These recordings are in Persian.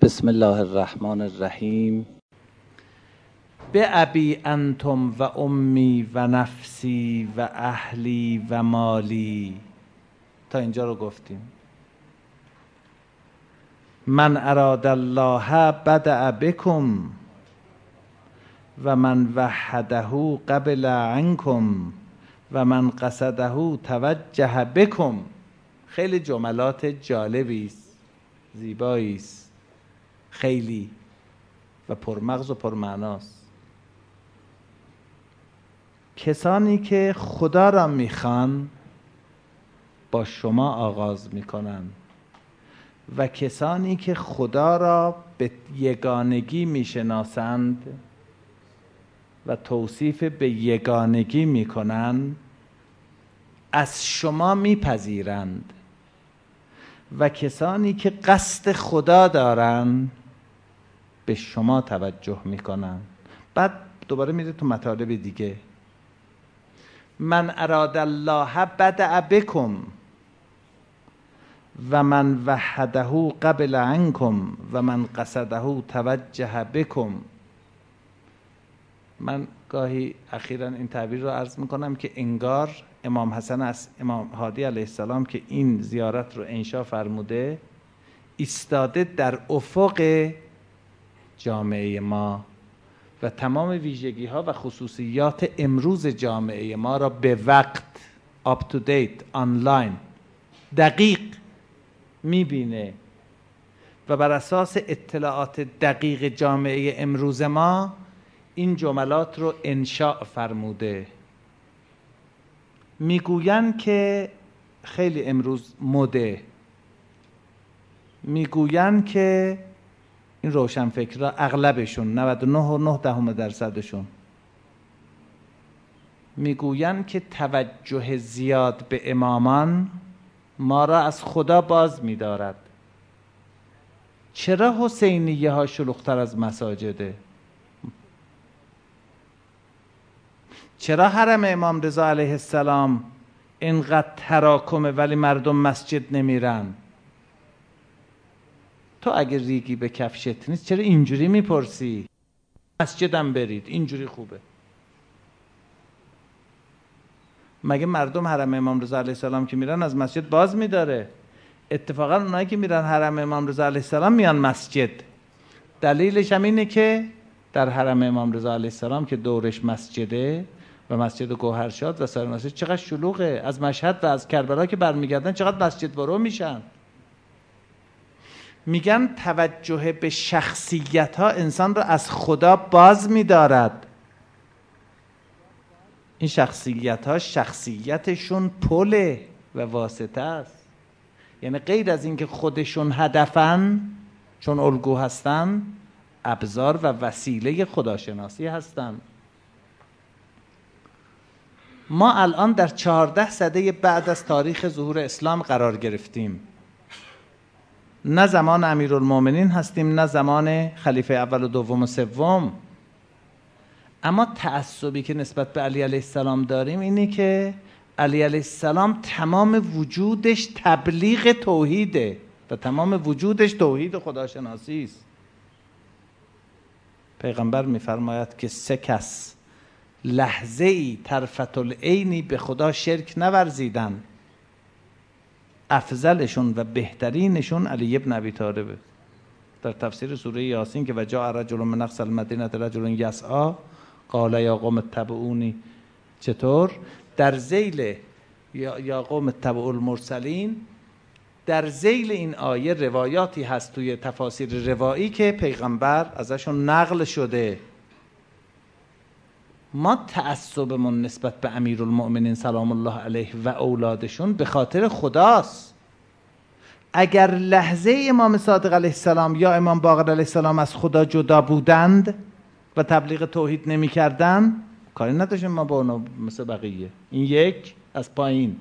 بسم الله الرحمن الرحیم. به ابی انتم و امی و نفسی و اهلی و مالی. تا اینجا رو گفتیم. من اراد الله بدأ بکم و من وحده قبل عنکم و من قصده توجه بکم. خیلی جملات جالبی است، زیبایی است، خیلی و پرمغز و پرمعناست. کسانی که خدا را میخوان با شما آغاز میکنن و کسانی که خدا را به یگانگی میشناسند و توصیف به یگانگی میکنند از شما میپذیرند و کسانی که قصد خدا دارند به شما توجه میکنن. بعد دوباره میره تو مطالب دیگه. من اراد الله بدأ بکم و من وحده قبل عنکم و من قصده توجه بکم. من گاهی اخیراً این تعبیر رو عرض میکنم که انگار امام حسن از امام هادی علیه السلام که این زیارت رو انشا فرموده ایستاده در افق جامعه ما و تمام ویژگی ها و خصوصیات امروز جامعه ما را به وقت up to date آنلاین دقیق میبینه و بر اساس اطلاعات دقیق جامعه امروز ما این جملات رو انشاء فرموده. میگویند که خیلی امروز مده، میگویند که این روشنفکرها اغلبشون 99.9% میگویند که توجه زیاد به امامان ما را از خدا باز می‌دارد. چرا حسینیه ها شلوغ‌تر از مساجده؟ چرا حرم امام رضا علیه السلام اینقدر تراکمه ولی مردم مسجد نمیرن؟ تو اگر ریگی به کفشت نیست چرا اینجوری میپرسی؟ مسجدم برید، اینجوری خوبه. مگه مردم حرم امام رضا علیه السلام که میرن از مسجد باز میداره؟ اتفاقا اونایی که میرن حرم امام رضا علیه السلام میان مسجد. دلیلش هم اینه که در حرم امام رضا علیه السلام که دورش مسجده و مسجد گوهرشاد و سایر مساجد چقدر شلوغه. از مشهد و از کربلا که برمیگردن چقدر مسجد برو میشن. میگن توجه به شخصیت ها انسان را از خدا باز می‌دارد. این شخصیت ها شخصیتشون پل و واسطه است. یعنی غیر از اینکه خودشون هدفن، چون الگو هستن، ابزار و وسیله خداشناسی هستن. ما الان در 14 سده بعد از تاریخ ظهور اسلام قرار گرفتیم. نه زمان امیرالمومنین هستیم نه زمان خلیفه اول و دوم و سوم. اما تعصبی که نسبت به علی علیه السلام داریم اینه که علی علیه السلام تمام وجودش تبلیغ توحیده و تمام وجودش توحید خداشناسی است. پیغمبر می‌فرماید که 3 کس لحظه‌ای طرفة العینی به خدا شرک نورزیدن، افضلشون و بهترینشون علی ابن ابی طالبه. در تفسیر سوره یاسین که و جاء رجل من اقصی المدینة رجل یسعی قال یا قوم اتبعونی، چطور در ذیل یا قوم اتبعوا المرسلین، در ذیل این آیه روایاتی هست توی تفاسیر روایی که پیغمبر ازشون نقل شده. ما تعصبمون نسبت به امیرالمؤمنین سلام الله علیه و اولادشون به خاطر خداست. اگر لحظه امام صادق علیه السلام یا امام باقر علیه السلام از خدا جدا بودند و تبلیغ توحید نمی کردن، کاری نداشتیم ما با اونا مثل بقیه. این یک از پایین،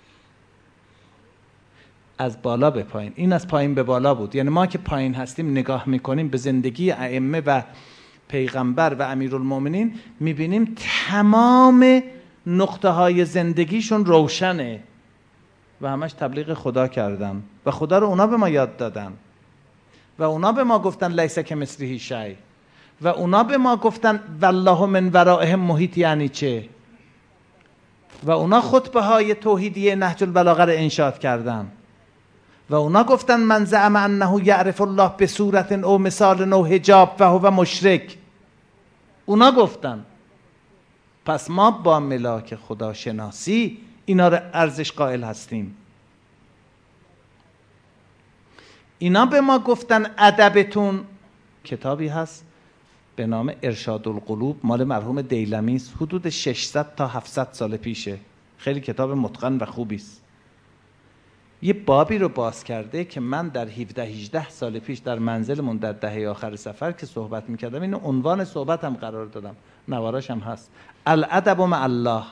از بالا به پایین. این از پایین به بالا بود. یعنی ما که پایین هستیم نگاه میکنیم به زندگی ائمه و پیغمبر و امیرالمومنین، میبینیم تمام نقطه های زندگیشون روشنه و همش تبلیغ خدا کردن و خدا رو اونا به ما یاد دادن. و اونا به ما گفتن لیس کمثله شیء و اونا به ما گفتن والله من ورائهم محیط یعنی چه و اونا خطبه های توحیدی نهج البلاغه رو انشاد کردن و اونا گفتن من زعم انه یعرف الله به صورت او مثال او حجاب و هو مشرک. اونا گفتن. پس ما با ملاک خداشناسی اینا رو ارزش قائل هستیم. اینا به ما گفتن ادبتون، کتابی هست به نام ارشاد القلوب مال مرحوم دیلمی است، حدود 600 تا 700 سال پیشه، خیلی کتاب متقن و خوبی است. یه بابی رو باز کرده که من در 17-18 سال پیش در منزلمون در دهه آخر سفر که صحبت میکردم اینو عنوان صحبتم قرار دادم، نواراش هم هست، الادب مع الله.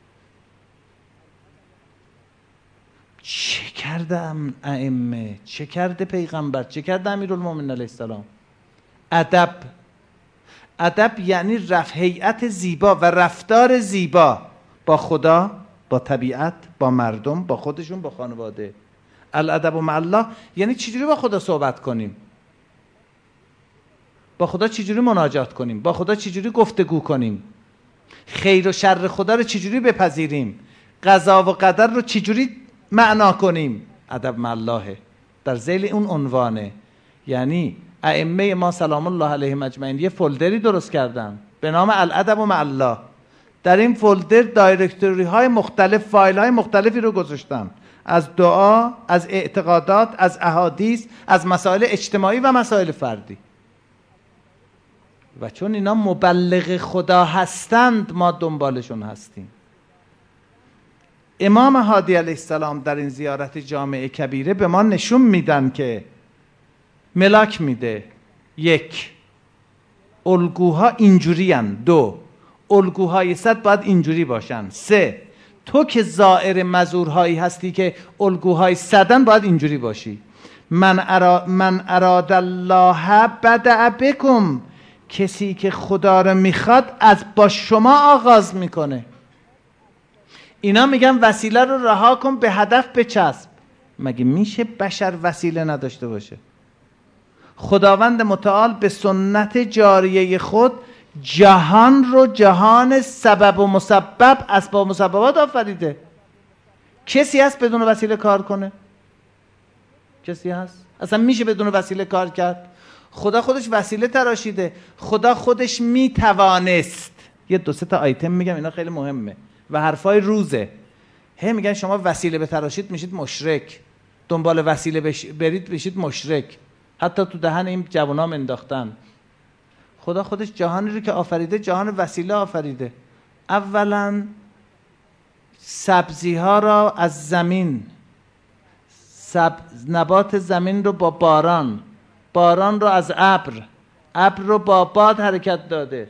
چه کرده ائمه، چه کرده پیغمبر، چه کرده امیرالمومنین علیه السلام؟ ادب. ادب یعنی هیئت زیبا و رفتار زیبا با خدا، با طبیعت، با مردم، با خودشون، با خانواده. الادب مع الله یعنی چجوری با خدا صحبت کنیم، با خدا چجوری مناجات کنیم، با خدا چجوری گفتگو کنیم، خیر و شر خدا رو چجوری بپذیریم، قضا و قدر رو چجوری معنا کنیم. ادب مع الله در ذیل اون عنوانه. یعنی ائمه ما سلام الله علیهم اجمعین یه فولدری درست کردن به نام الادب مع الله. در این فولدر دایرکتوری های مختلف، فایل های مختلفی رو گذاشتن، از دعا، از اعتقادات، از احادیث، از مسائل اجتماعی و مسائل فردی. و چون اینا مبلغ خدا هستند ما دنبالشون هستیم. امام هادی علیه السلام در این زیارت جامع کبیره به ما نشون میدن که ملاک میده. 1. الگوها اینجوری هن. 2. الگوهای 100 باید اینجوری باشن. 3. تو که زائر مزورهایی هستی که الگوهای 100 باید اینجوری باشی. من اراد الله بدأ بکم، کسی که خدا رو میخواد از با شما آغاز میکنه. اینا میگن وسیله رو رها کن، به هدف بچسب. مگه میشه بشر وسیله نداشته باشه؟ خداوند متعال به سنت جاریه خود جهان رو جهان سبب و مسبب، اسباب و مسببات آفریده. کسی هست بدون وسیله کار کنه؟ کسی هست؟ اصلا میشه بدون وسیله کار کرد؟ خدا خودش وسیله تراشیده. خدا خودش میتوانست. یه 2-3 تا آیتم میگم، اینا خیلی مهمه و حرفای روزه. میگن شما وسیله بتراشید میشید مشرک، دنبال وسیله برید بشید مشرک. حتی تو دهن این جوانام انداختن. خدا خودش جهانی رو که آفریده جهان وسیله آفریده. اولا سبزی ها را از زمین، نبات زمین رو با باران، باران رو از ابر، ابر رو با باد حرکت داده.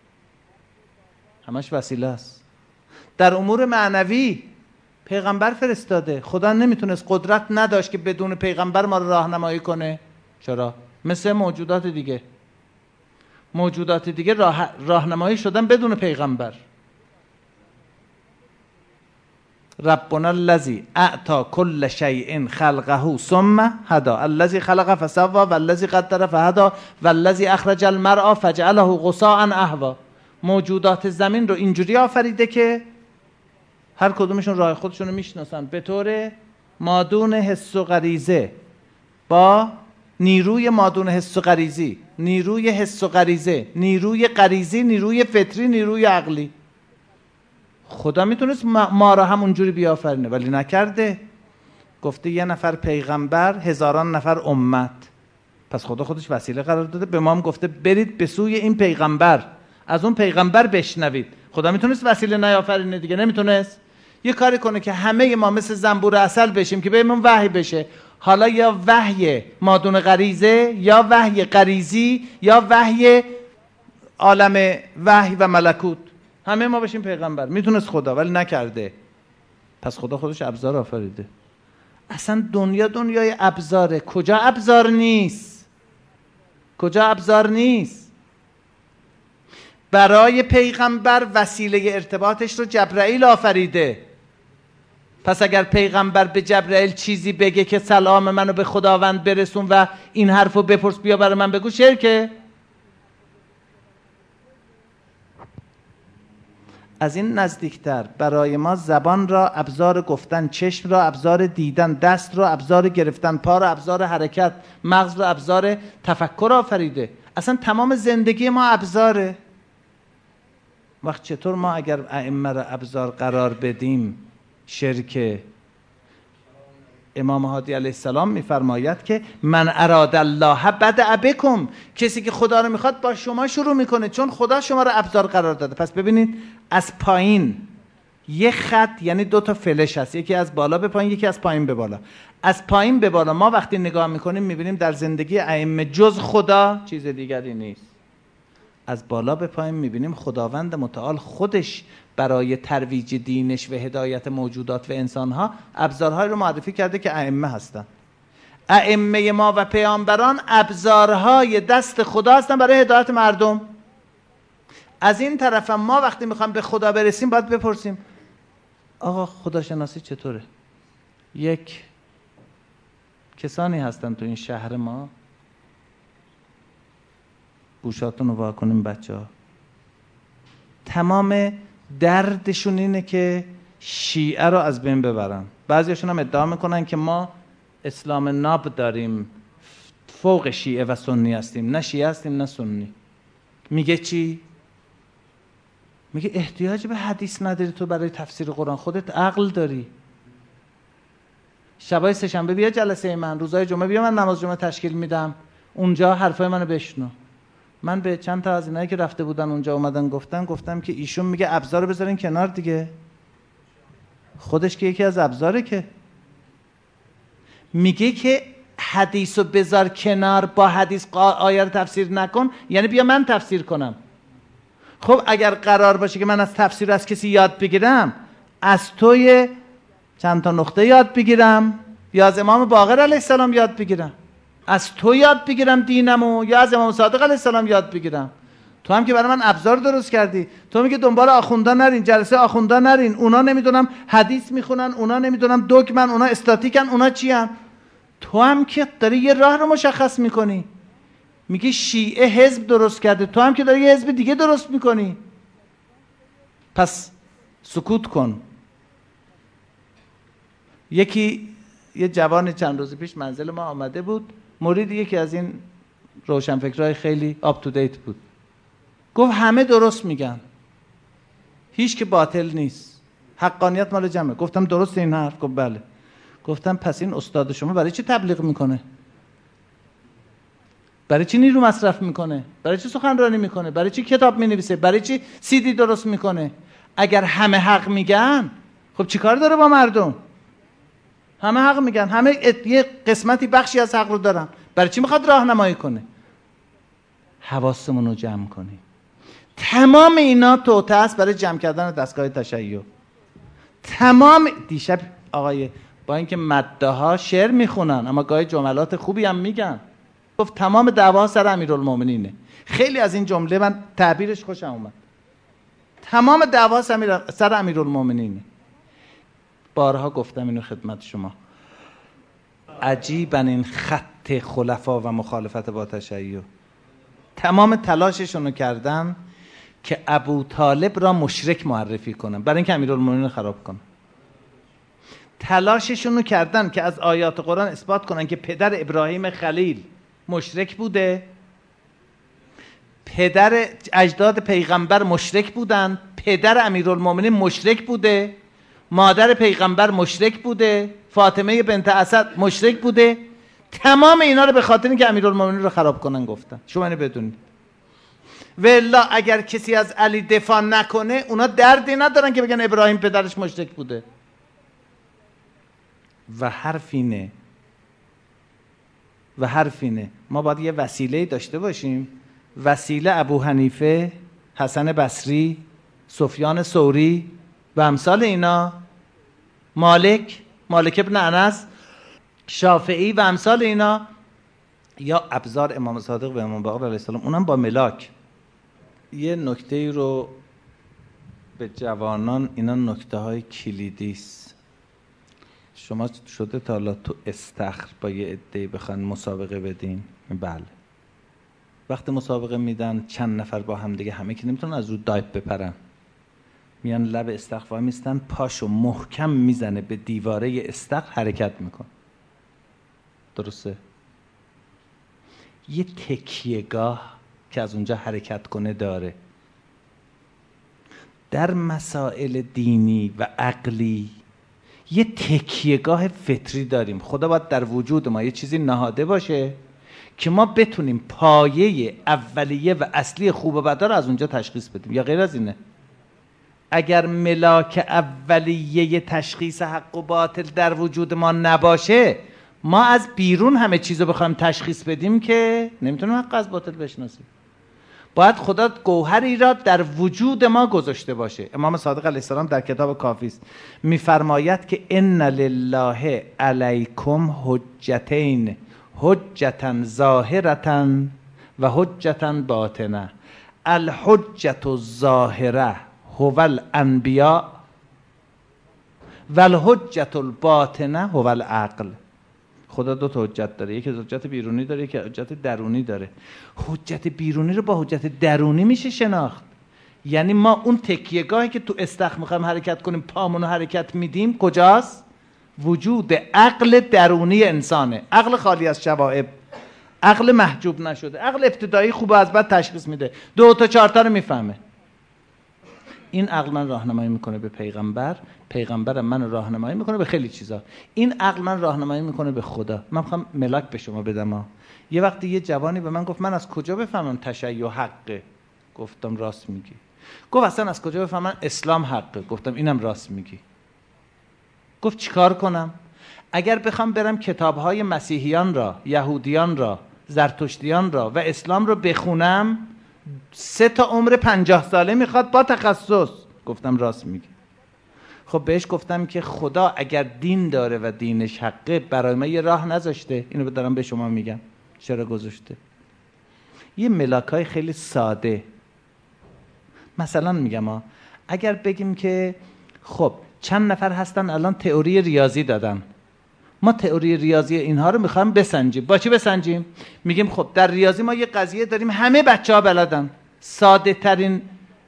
همش وسیله است. در امور معنوی پیغمبر فرستاده. خدا نمیتونست، قدرت نداشت که بدون پیغمبر ما رو راهنمایی کنه. چرا؟ مثل موجودات دیگه. موجودات دیگه راهنمایی شدن بدون پیغمبر. ربنا الذی اعطى كل شیء خلقه ثم هدى الذی خلق فسوى والذی قدر فهدى والذی اخرج المرعى فجعله غثاء احوى. موجودات زمین رو اینجوری آفریده که هر کدومشون راه خودشون رو میشناسن به طور مادون حس و غریزه، با نیروی مادون حس و غریزی، نیروی حس و غریزه، نیروی غریزی، نیروی فطری، نیروی عقلی. خدا میتونست ما را همونجوری بیافرینه ولی نکرده. گفته یه نفر پیغمبر، هزاران نفر امت. پس خدا خودش وسیله قرار داده. به ما هم گفته برید به سوی این پیغمبر، از اون پیغمبر بشنوید. خدا میتونست وسیله نیافرینه دیگه؟ نمیتونست. یه کاری کنه که همه ما مثل زنبور عسل بشیم که بهمون وحی بشه. حالا یا وحی مادون غریزه، یا وحی غریزی، یا وحی عالم وحی و ملکوت. همه ما بشیم پیغمبر. میتونست خدا ولی نکرده. پس خدا خودش ابزار آفریده. اصلا دنیا دنیای ابزاره. کجا ابزار نیست؟ کجا ابزار نیست؟ برای پیغمبر وسیله ارتباطش رو جبرائیل آفریده. پس اگر پیغمبر به جبرائیل چیزی بگه که سلام منو به خداوند برسون و این حرفو بپرس بیا برای من بگو، شرکه. از این نزدیکتر برای ما زبان را ابزار گفتن، چشم را ابزار دیدن، دست را ابزار گرفتن، پا را ابزار حرکت، مغز را ابزار تفکر آفریده. اصلا تمام زندگی ما ابزاره. وقت چطور ما اگر ائمه را ابزار قرار بدیم شرکه؟ امام هادی علیه السلام میفرماید که من اراد الله بدأ بکم، کسی که خدا رو میخواد با شما شروع میکنه، چون خدا شما رو ابزار قرار داده. پس ببینید از پایین یه خط یعنی 2 تا فلش هست، یکی از بالا به پایین، یکی از پایین به بالا. از پایین به بالا ما وقتی نگاه میکنیم میبینیم در زندگی ائمه جز خدا چیز دیگری نیست. از بالا به پایین میبینیم خداوند متعال خودش برای ترویج دینش و هدایت موجودات و انسانها ابزارهای رو معرفی کرده که ائمه هستن. ائمه ما و پیامبران ابزارهای دست خدا هستن برای هدایت مردم. از این طرف ما وقتی میخوام به خدا برسیم باید بپرسیم آقا خداشناسی چطوره؟ یک کسانی هستن تو این شهر ما، گوشاتون رو وا کنیم بچه ها، تمام دردشون اینه که شیعه رو از بین ببرن. بعضیشون هم ادعا میکنن که ما اسلام ناب داریم، فوق شیعه و سنی هستیم، نه شیعه هستیم نه سنی. میگه چی؟ میگه احتیاج به حدیث نداری تو برای تفسیر قرآن، خودت عقل داری. شبای سه‌شنبه بیا جلسه من، روزای جمعه بیا من نماز جمعه تشکیل میدم، اونجا حرفای منو بشنو. من به چند تا از اینایی که رفته بودن اونجا اومدن گفتم که ایشون میگه ابزار رو بذارین کنار دیگه، خودش که یکی از ابزاره، که میگه که حدیثو بذار کنار، با حدیث آیه رو تفسیر نکن، یعنی بیا من تفسیر کنم. خب اگر قرار باشه که من از تفسیر از کسی یاد بگیرم، از توی چند تا نقطه یاد بگیرم یا از امام باقر علیه السلام یاد بگیرم؟ از تو یاد بگیرم دینمو یا از امام صادق علیه السلام یاد بگیرم؟ تو هم که برای من ابزار درست کردی. تو میگه دنبال آخوندا نرین، جلسه آخوندا نرین، اونا نمیدونم حدیث میخونن، اونا نمیدونم دگمن، اونا استاتیکن، اونا چی هم؟ تو هم که داری یه راه رو مشخص میکنی. میگه شیعه حزب درست کرده، تو هم که داری یه حزب دیگه درست میکنی. پس سکوت کن. یه جوان چند روز پیش منزل ما آمده بود، مرید یکی از این روشنفکرهای خیلی آپ تو دیت بود. گفت همه درست میگن، هیچ که باطل نیست، حقانیت مال جمعه. گفتم درست این حرف؟ گفت بله. گفتم پس این استاد شما برای چی تبلیغ میکنه؟ برای چی نیرو مصرف میکنه؟ برای چی سخنرانی میکنه؟ برای چی کتاب مینویسه؟ برای چی CD درست میکنه؟ اگر همه حق میگن خب چیکار داره با مردم؟ همه حق میگن، همه یه قسمتی بخشی از حق رو دارن، برای چی میخواد راهنمایی کنه؟ حواسمون رو جمع کنیم. تمام اینا توطئه است برای جمع کردن دستگاه تشیع. تمام دیشب آقای با اینکه مده ها شعر میخونن اما گاهی جملات خوبی هم میگن، گفت تمام دعوا سر امیرالمومنینه. خیلی از این جمله من تعبیرش خوشم اومد. تمام دعوا سر امیرالمومنینه. بارها گفتم اینو خدمت شما، عجیبن این خط خلفا و مخالفت با تشیع. تمام تلاششونو کردن که ابو طالب را مشرک معرفی کنن برای اینکه امیرالمومنین رو خراب کنن. تلاششونو کردن که از آیات قرآن اثبات کنن که پدر ابراهیم خلیل مشرک بوده، پدر اجداد پیغمبر مشرک بودن، پدر امیرالمومنین مشرک بوده، مادر پیغمبر مشرک بوده، فاطمه بنت اسد مشرک بوده. تمام اینا رو به خاطر اینکه امیرالمومنین رو خراب کنن گفتن. شما اینو بدونید. والا اگر کسی از علی دفاع نکنه اونا دردی ندارن که بگن ابراهیم پدرش مشرک بوده. و حرف اینه ما باید یه وسیله داشته باشیم. وسیله ابو حنیفه، حسن بصری، سفیان ثوری و امثال اینا، مالک ابن انس، شافعی و امثال اینا، یا ابزار امام صادق و امام باقر علیه السلام، اونم با ملاک. یه نکته رو به جوانان، اینا نکته های کلیدی است. شما شده تا حالا تو استخر با یه عده‌ای بخوان مسابقه بدین؟ بله. وقتی مسابقه میدن چند نفر با هم دیگه، همه که نمیتونن از رو دایپ بپرن، میان لب استخر وای میستن، پاشو محکم میزنه به دیواره استخر، حرکت میکن. درسته؟ یه تکیهگاه که از اونجا حرکت کنه داره. در مسائل دینی و عقلی یه تکیهگاه فطری داریم. خدا باید در وجود ما یه چیزی نهاده باشه که ما بتونیم پایه اولیه و اصلی خوب و بد رو از اونجا تشخیص بدیم، یا غیر از اینه؟ اگر ملاک اولیه تشخیص حق و باطل در وجود ما نباشه، ما از بیرون همه چیزو بخوایم تشخیص بدیم که نمیتونیم حق از باطل بشناسیم. باید خدا گوهری را در وجود ما گذاشته باشه. امام صادق علیه السلام در کتاب کافی است میفرماید که ان لله علیکم حجتین، حجتا ظاهرتا و حجتا باطنه. الحجت الظاهره هو الانبیاء و الحجت الباطنه هو العقل. خدا دو تا حجت داره، یکی حجت بیرونی داره، یکی حجت درونی داره. حجت بیرونی رو با حجت درونی میشه شناخت. یعنی ما اون تکیهگاهی که تو استخر میخوایم حرکت کنیم، پامون رو حرکت میدیم، کجاست؟ وجود عقل درونی انسانه. عقل خالی از شوائب، عقل محجوب نشده، عقل ابتدایی خوب از بد تشخیص میده، 2 تا 4 تا رو میفهمه. این عقل من راهنمایی میکنه به پیغمبر، پیغمبر من راهنمایی میکنه به خیلی چیزا. این عقل من راهنمایی میکنه به خدا. من میخوام ملاک به شما بدم. یه وقتی یه جوانی به من گفت من از کجا بفهمم تشیع حقه؟ گفتم راست میگی. گفت اصلا از کجا بفهمم اسلام حقه؟ گفتم اینم راست میگی. گفت چیکار کنم؟ اگر بخوام برم کتابهای مسیحیان را، یهودیان را، زرتشتیان را و اسلام را بخونم 3 تا عمر 50 ساله میخواد با تخصص. گفتم راست میگی. خب بهش گفتم که خدا اگر دین داره و دینش حقه برای من یه راه نذاشته؟ اینو دارم به شما میگم چرا گذاشته. یه ملاکای خیلی ساده. مثلا میگم اگر بگیم که خب چند نفر هستن الان تئوری ریاضی دادن، ما تئوری ریاضی اینها رو میخوایم بسنجیم. با چی بسنجیم؟ میگیم خب در ریاضی ما یه قضیه داریم همه بچه‌ها بلدن. ساده ترین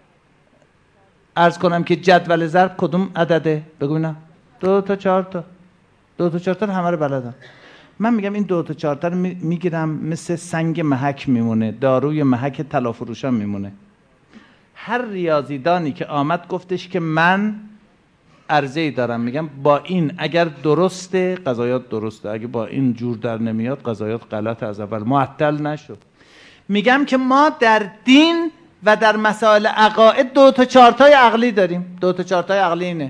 عرض کنم که جدول ضرب کدوم عدده؟ بگو نه. 2 تا 4 تا. 2 تا 4 تا همه رو بلدن. من میگم این 2 تا 4 تا رو میگیرم مثل سنگ محک میمونه، داروی محک طلافروشان میمونه. هر ریاضیدانی که آمد گفتش که من عرضه‌ای دارم، میگم با این اگر درسته قضاوت درسته، اگه با این جور در نمیاد قضاوت غلط، از اول معطل نشد. میگم که ما در دین و در مسائل عقاید 2 تا 4 تای عقلی داریم. 2 تا 4 تای عقلی اینه: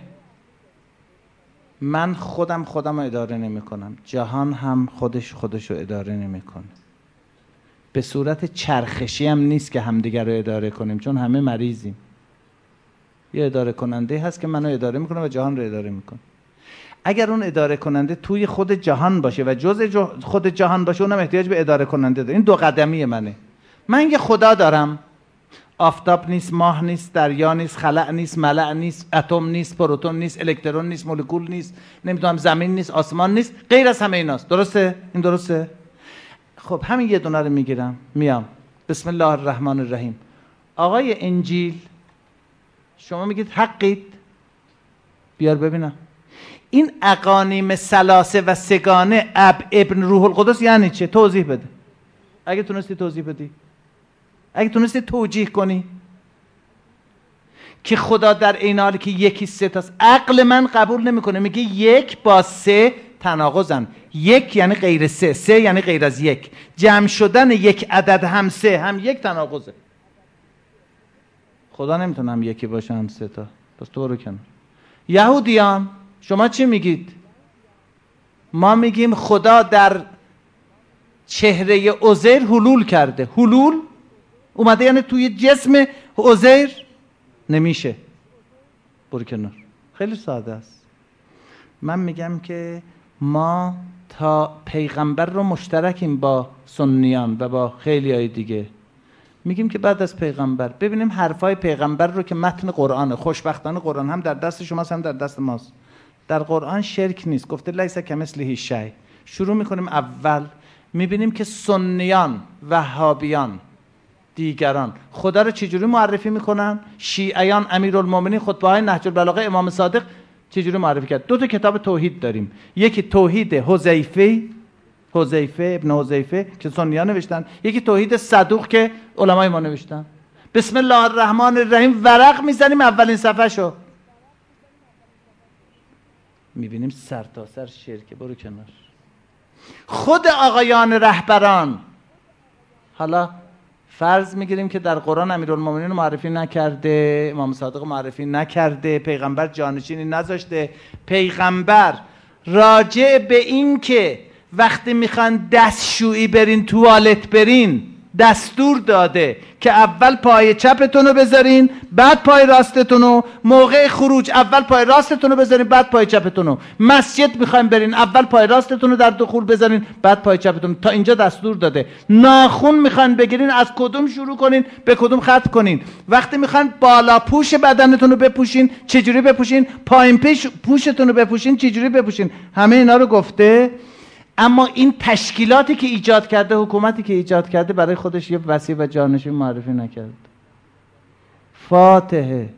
من خودم رو اداره نمی کنم، جهان هم خودش رو اداره نمی کنه. به صورت چرخشی هم نیست که همدیگر رو اداره کنیم، چون همه مریضیم. یه اداره کننده هست که منو اداره میکنه و جهان رو اداره میکنه. اگر اون اداره کننده توی خود جهان باشه و جزء خود جهان باشه، اونم احتیاج به اداره کننده داره. این 2 قدمی منه. من یه خدا دارم، آفتاب نیست، ماه نیست، دریا نیست، خلأ نیست، ملأ نیست، اتم نیست، پروتون نیست، الکترون نیست، مولکول نیست، نمیدونم زمین نیست، آسمان نیست، غیر از همه ایناست. درسته؟ این درسته؟ خب همین یه دونه رو میگیرم، میام بسم الله الرحمن الرحیم. آقای انجیل شما میگید حقید؟ بیار ببینم. این اقانیم ثلاثه و سگانه اب ابن روح القدس یعنی چه؟ توضیح بده. اگه تونستی توضیح بدی، اگه تونستی توجیه کنی که خدا در این حالی که یکی 3 تاست. عقل من قبول نمیکنه، میگه 1 با 3 تناقضن. 1 یعنی غیر 3، 3 یعنی غیر از 1. جمع شدن یک عدد هم 3 هم 1 تناقضه. خدا نمیتونه هم یکی باشه هم 3 تا. پس تو برو کنار. یهودیان شما چی میگید؟ ما میگیم خدا در چهره عزیر حلول کرده. حلول اومده یعنی توی جسم عزیر نمیشه. برو کنار. خیلی ساده است. من میگم که ما تا پیغمبر رو مشترکیم با سنیان و با خیلی های دیگه. میگیم که بعد از پیغمبر ببینیم حرفای پیغمبر رو که متن قرآنه. خوشبختانه قرآن هم در دست شماست هم در دست ماست. در قرآن شرک نیست، گفته لیس کمثله شیء. شروع میکنیم اول، میبینیم که سنیان، وهابیان، دیگران خدا رو چجوری معرفی میکنن. شیعیان امیرالمومنین خطبه‌های نهج البلاغه امام صادق چجوری معرفی کرد. 2 تا کتاب توحید داریم، یکی توحید حذیفه ابن حذیفه که سنیان نوشتن، یکی توحید صدوق که علمای ما نوشتن. بسم الله الرحمن الرحیم ورق میزنیم اولین صفحه شو، میبینیم سر تا سر شرک. برو کنار. خود آقایان رهبران، حالا فرض میگیریم که در قرآن امیرالمومنین معرفی نکرده، امام صادق معرفی نکرده، پیغمبر جانشینی نذاشته. پیغمبر راجع به این که وقتی میخوان دستشویی برین، توالت برین، دستور داده که اول پای چپتون رو بذارین بعد پای راستتون رو، موقع خروج اول پای راستتون رو بذارین بعد پای چپتون رو، مسجد میخوایم برین اول پای راستتون رو در دخول بذارین بعد پای چپتون. تا اینجا دستور داده. ناخن میخواین بگیرین از کدوم شروع کنین به کدوم ختم کنین. وقتی میخواین بالا پوش بدنتون رو بپوشین چجوری بپوشین، پایین پوشتون رو بپوشین چجوری بپوشین. همه اینا رو گفته. اما این تشکیلاتی که ایجاد کرده، حکومتی که ایجاد کرده، برای خودش یه وصی و جانشین معرفی نکرد. فاتحه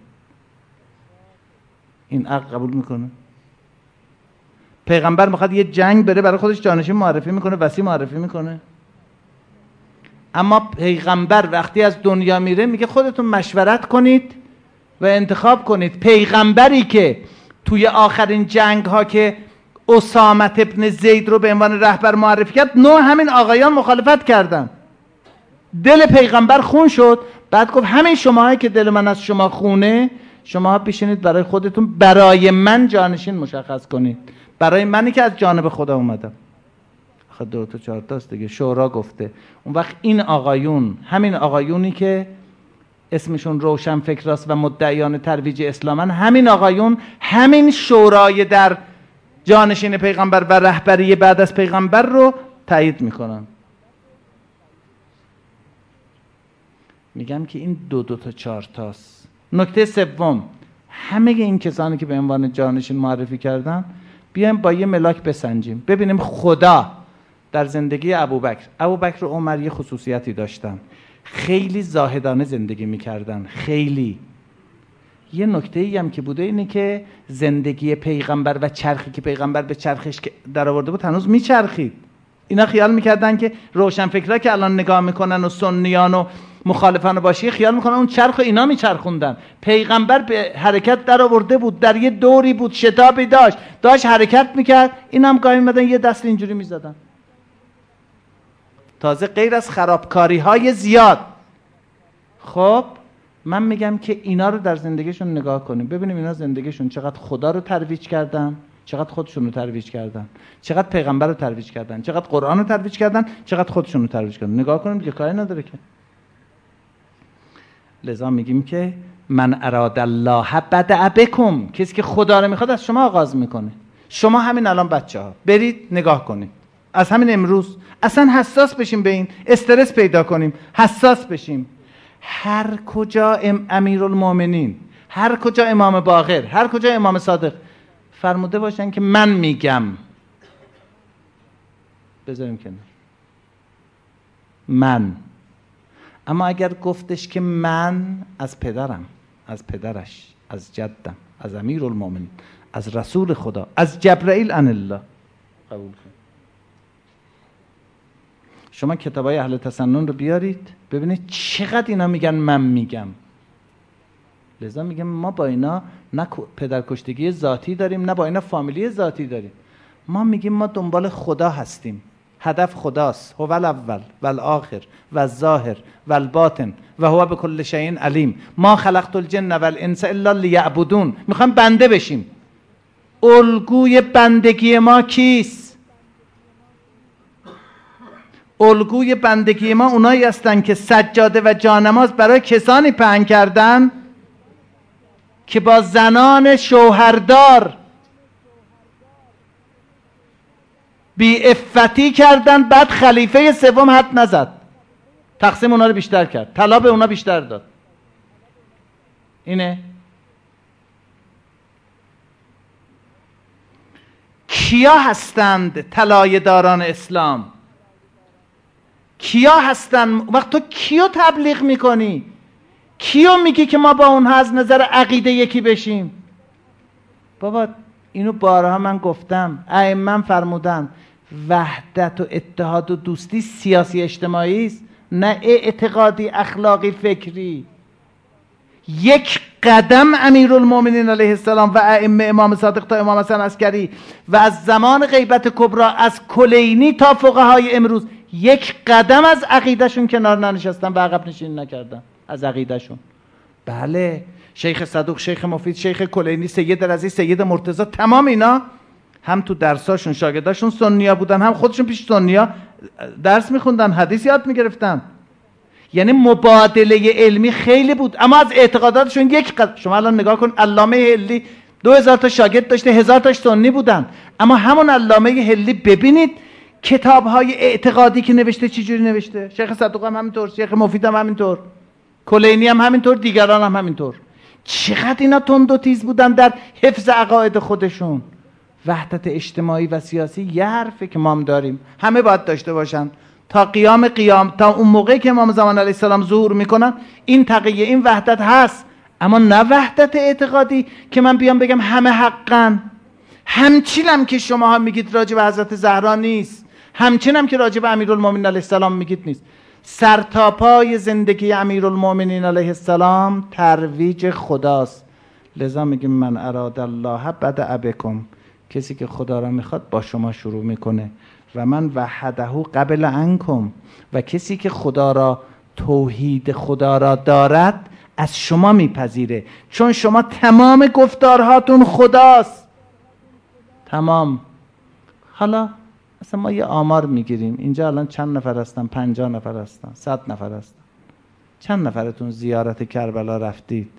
این عقل قبول میکنه. پیغمبر میخواد یه جنگ بره، برای خودش جانشین معرفی میکنه، وصی معرفی میکنه. اما پیغمبر وقتی از دنیا میره میگه خودتون مشورت کنید و انتخاب کنید. پیغمبری که توی آخرین جنگ ها که اسامه ابن زید رو به عنوان رهبر معرفی کرد، همین آقایان مخالفت کردن. دل پیغمبر خون شد. بعد گفت همین شماهایی که دل من از شما خونه، شما بشینید برای خودتون برای من جانشین مشخص کنید، برای منی که از جانب خدا اومدم. آخه 2 تا 4 تاست دیگه. شورا گفته. اون وقت این آقایون، همین آقایونی که اسمشون روشن فکراست و مدعیان ترویج اسلامن، همین آقایون همین شورای در جانشین پیغمبر و رهبری بعد از پیغمبر رو تایید میکنن. میگم که این 2 تا 4 تاست. نکته سوم، همه این کسانی که به عنوان جانشین معرفی کردن، بیایم با یه ملاک بسنجیم ببینیم خدا در زندگی ابوبکر و عمر یه خصوصیتی داشتن، خیلی زاهدانه زندگی میکردن. خیلی یه نکته‌ای هم که بوده اینه که زندگی پیغمبر و چرخی که پیغمبر به چرخش در آورده بود هنوز میچرخید. اینا خیال میکردن که روشنفکرها که الان نگاه میکنن و سنیان و مخالفان باشی خیال میکنن اون چرخ اینا میچرخوندن. پیغمبر به حرکت در آورده بود، در یه دوری بود، شتابی داشت حرکت میکرد، اینا هم گاهی میمدن یه دست اینجوری میزدن. تازه غیر از خرابکاری های زیاد. خب من میگم که اینا رو در زندگیشون نگاه کنیم، ببینیم اینا زندگیشون چقدر خدا رو ترویج کردن، چقدر خودشون رو ترویج کردن، چقدر پیغمبر رو ترویج کردن، چقدر قرآن رو ترویج کردن، چقدر خودشون رو ترویج کردن. نگاه کنیم که کاری نداره که. لذا میگیم که من اراد الله بدأ بکم، کسی که خدا رو میخواد از شما آغاز میکنه. شما همین الان بچه‌ها برید نگاه کنید، از همین امروز اصلا حساس بشیم به این، استرس پیدا کنیم، حساس بشیم. هر کجا امیرالمومنین، هر کجا امام باقر، هر کجا امام صادق فرموده باشن که من میگم، بذاریم کنار من. اما اگر گفتش که من از پدرم، از پدرش، از جدم، از امیرالمومنین، از رسول خدا، از جبرائیل ان الله، قبول کن. شما کتابای اهل تسنن رو بیارید ببینید چقدر اینا میگن من میگم. لذا میگم ما با اینا نه پدرکشتگی ذاتی داریم، نه با اینا فامیلی ذاتی داریم. ما میگیم ما دنبال خدا هستیم، هدف خداست. هو الاول و الاخر و الظاهر و الباطن و هو بكل شیء علیم. ما خلقت الجن والانس الا لیعبدون. میخوایم بنده بشیم. الگوی بندگی ما کیست؟ الگوی بندگی ما اونایی هستن که سجاده و جانماز برای کسانی پهن کردن که با زنان شوهردار بی افتی کردن، بعد خلیفه سوم حد نزد، تقسیم اونا رو بیشتر کرد، طلا به اونا بیشتر داد. اینه کیا هستند طلایه داران اسلام؟ کیا هستند؟ وقت تو کیو تبلیغ میکنی؟ کیو میگی که ما با اونها از نظر عقیده یکی بشیم؟ بابا اینو بارها من گفتم، ائمه فرمودن وحدت و اتحاد و دوستی سیاسی اجتماعی است، نه اعتقادی اخلاقی فکری. یک قدم امیرالمومنین علیه السلام و ائمه امام صادق تا امام حسن عسکری و از زمان غیبت کبری از کلینی تا فقهای امروز یک قدم از عقیدهشون کنار ننشستن و عقب نشینی نکردن از عقیدهشون. بله، شیخ صدوق، شیخ مفید، شیخ کلینی، سید رضی، سید مرتضی، تمام اینا هم تو درساشون شاگرداشون سنیا بودن، هم خودشون پیش سنیا درس میخوندن، حدیث یاد میگرفتن. یعنی مبادله علمی خیلی بود، اما از اعتقاداتشون یک قدر. شما الان نگاه کن، علامه حلی 2000 تا شاگرد داشته، 1000 تاش سنی بودن، اما همون علامه حلی ببینید کتاب‌های اعتقادی که نوشته چجوری نوشته. شیخ صدوق هم همینطور، شیخ مفید هم همینطور، کلینی هم همینطور، دیگران هم همینطور. چقدر اینا تند و تیز بودن در حفظ عقاید خودشون. وحدت اجتماعی و سیاسی یه حرفه که ما هم داریم، همه باید داشته باشن تا قیام، تا اون موقعی که امام زمان علیه السلام ظهور میکنن این تقیه، این وحدت هست، اما نه وحدت اعتقادی که من بیام بگم همه حقن. همچینم که شما ها میگید راجع به حضرت زهرا نیست، همچینم که راجع به امیرالمومنین علیه السلام میگید نیست. سرتاپای زندگی امیرالمومنین علیه السلام ترویج خداست. لذا میگیم من اراد الله بدأ بکم، کسی که خدا را میخواد با شما شروع میکنه. و من وحده قبل عنکم، و کسی که خدا را، توحید خدا را دارد از شما میپذیره، چون شما تمام گفتارهاتون خداست، تمام. حالا مثلا ما یه آمار میگیریم اینجا الان چند نفر هستن؟ 50 نفر هستن، 100 نفر هستن. چند نفرتون زیارت کربلا رفتید؟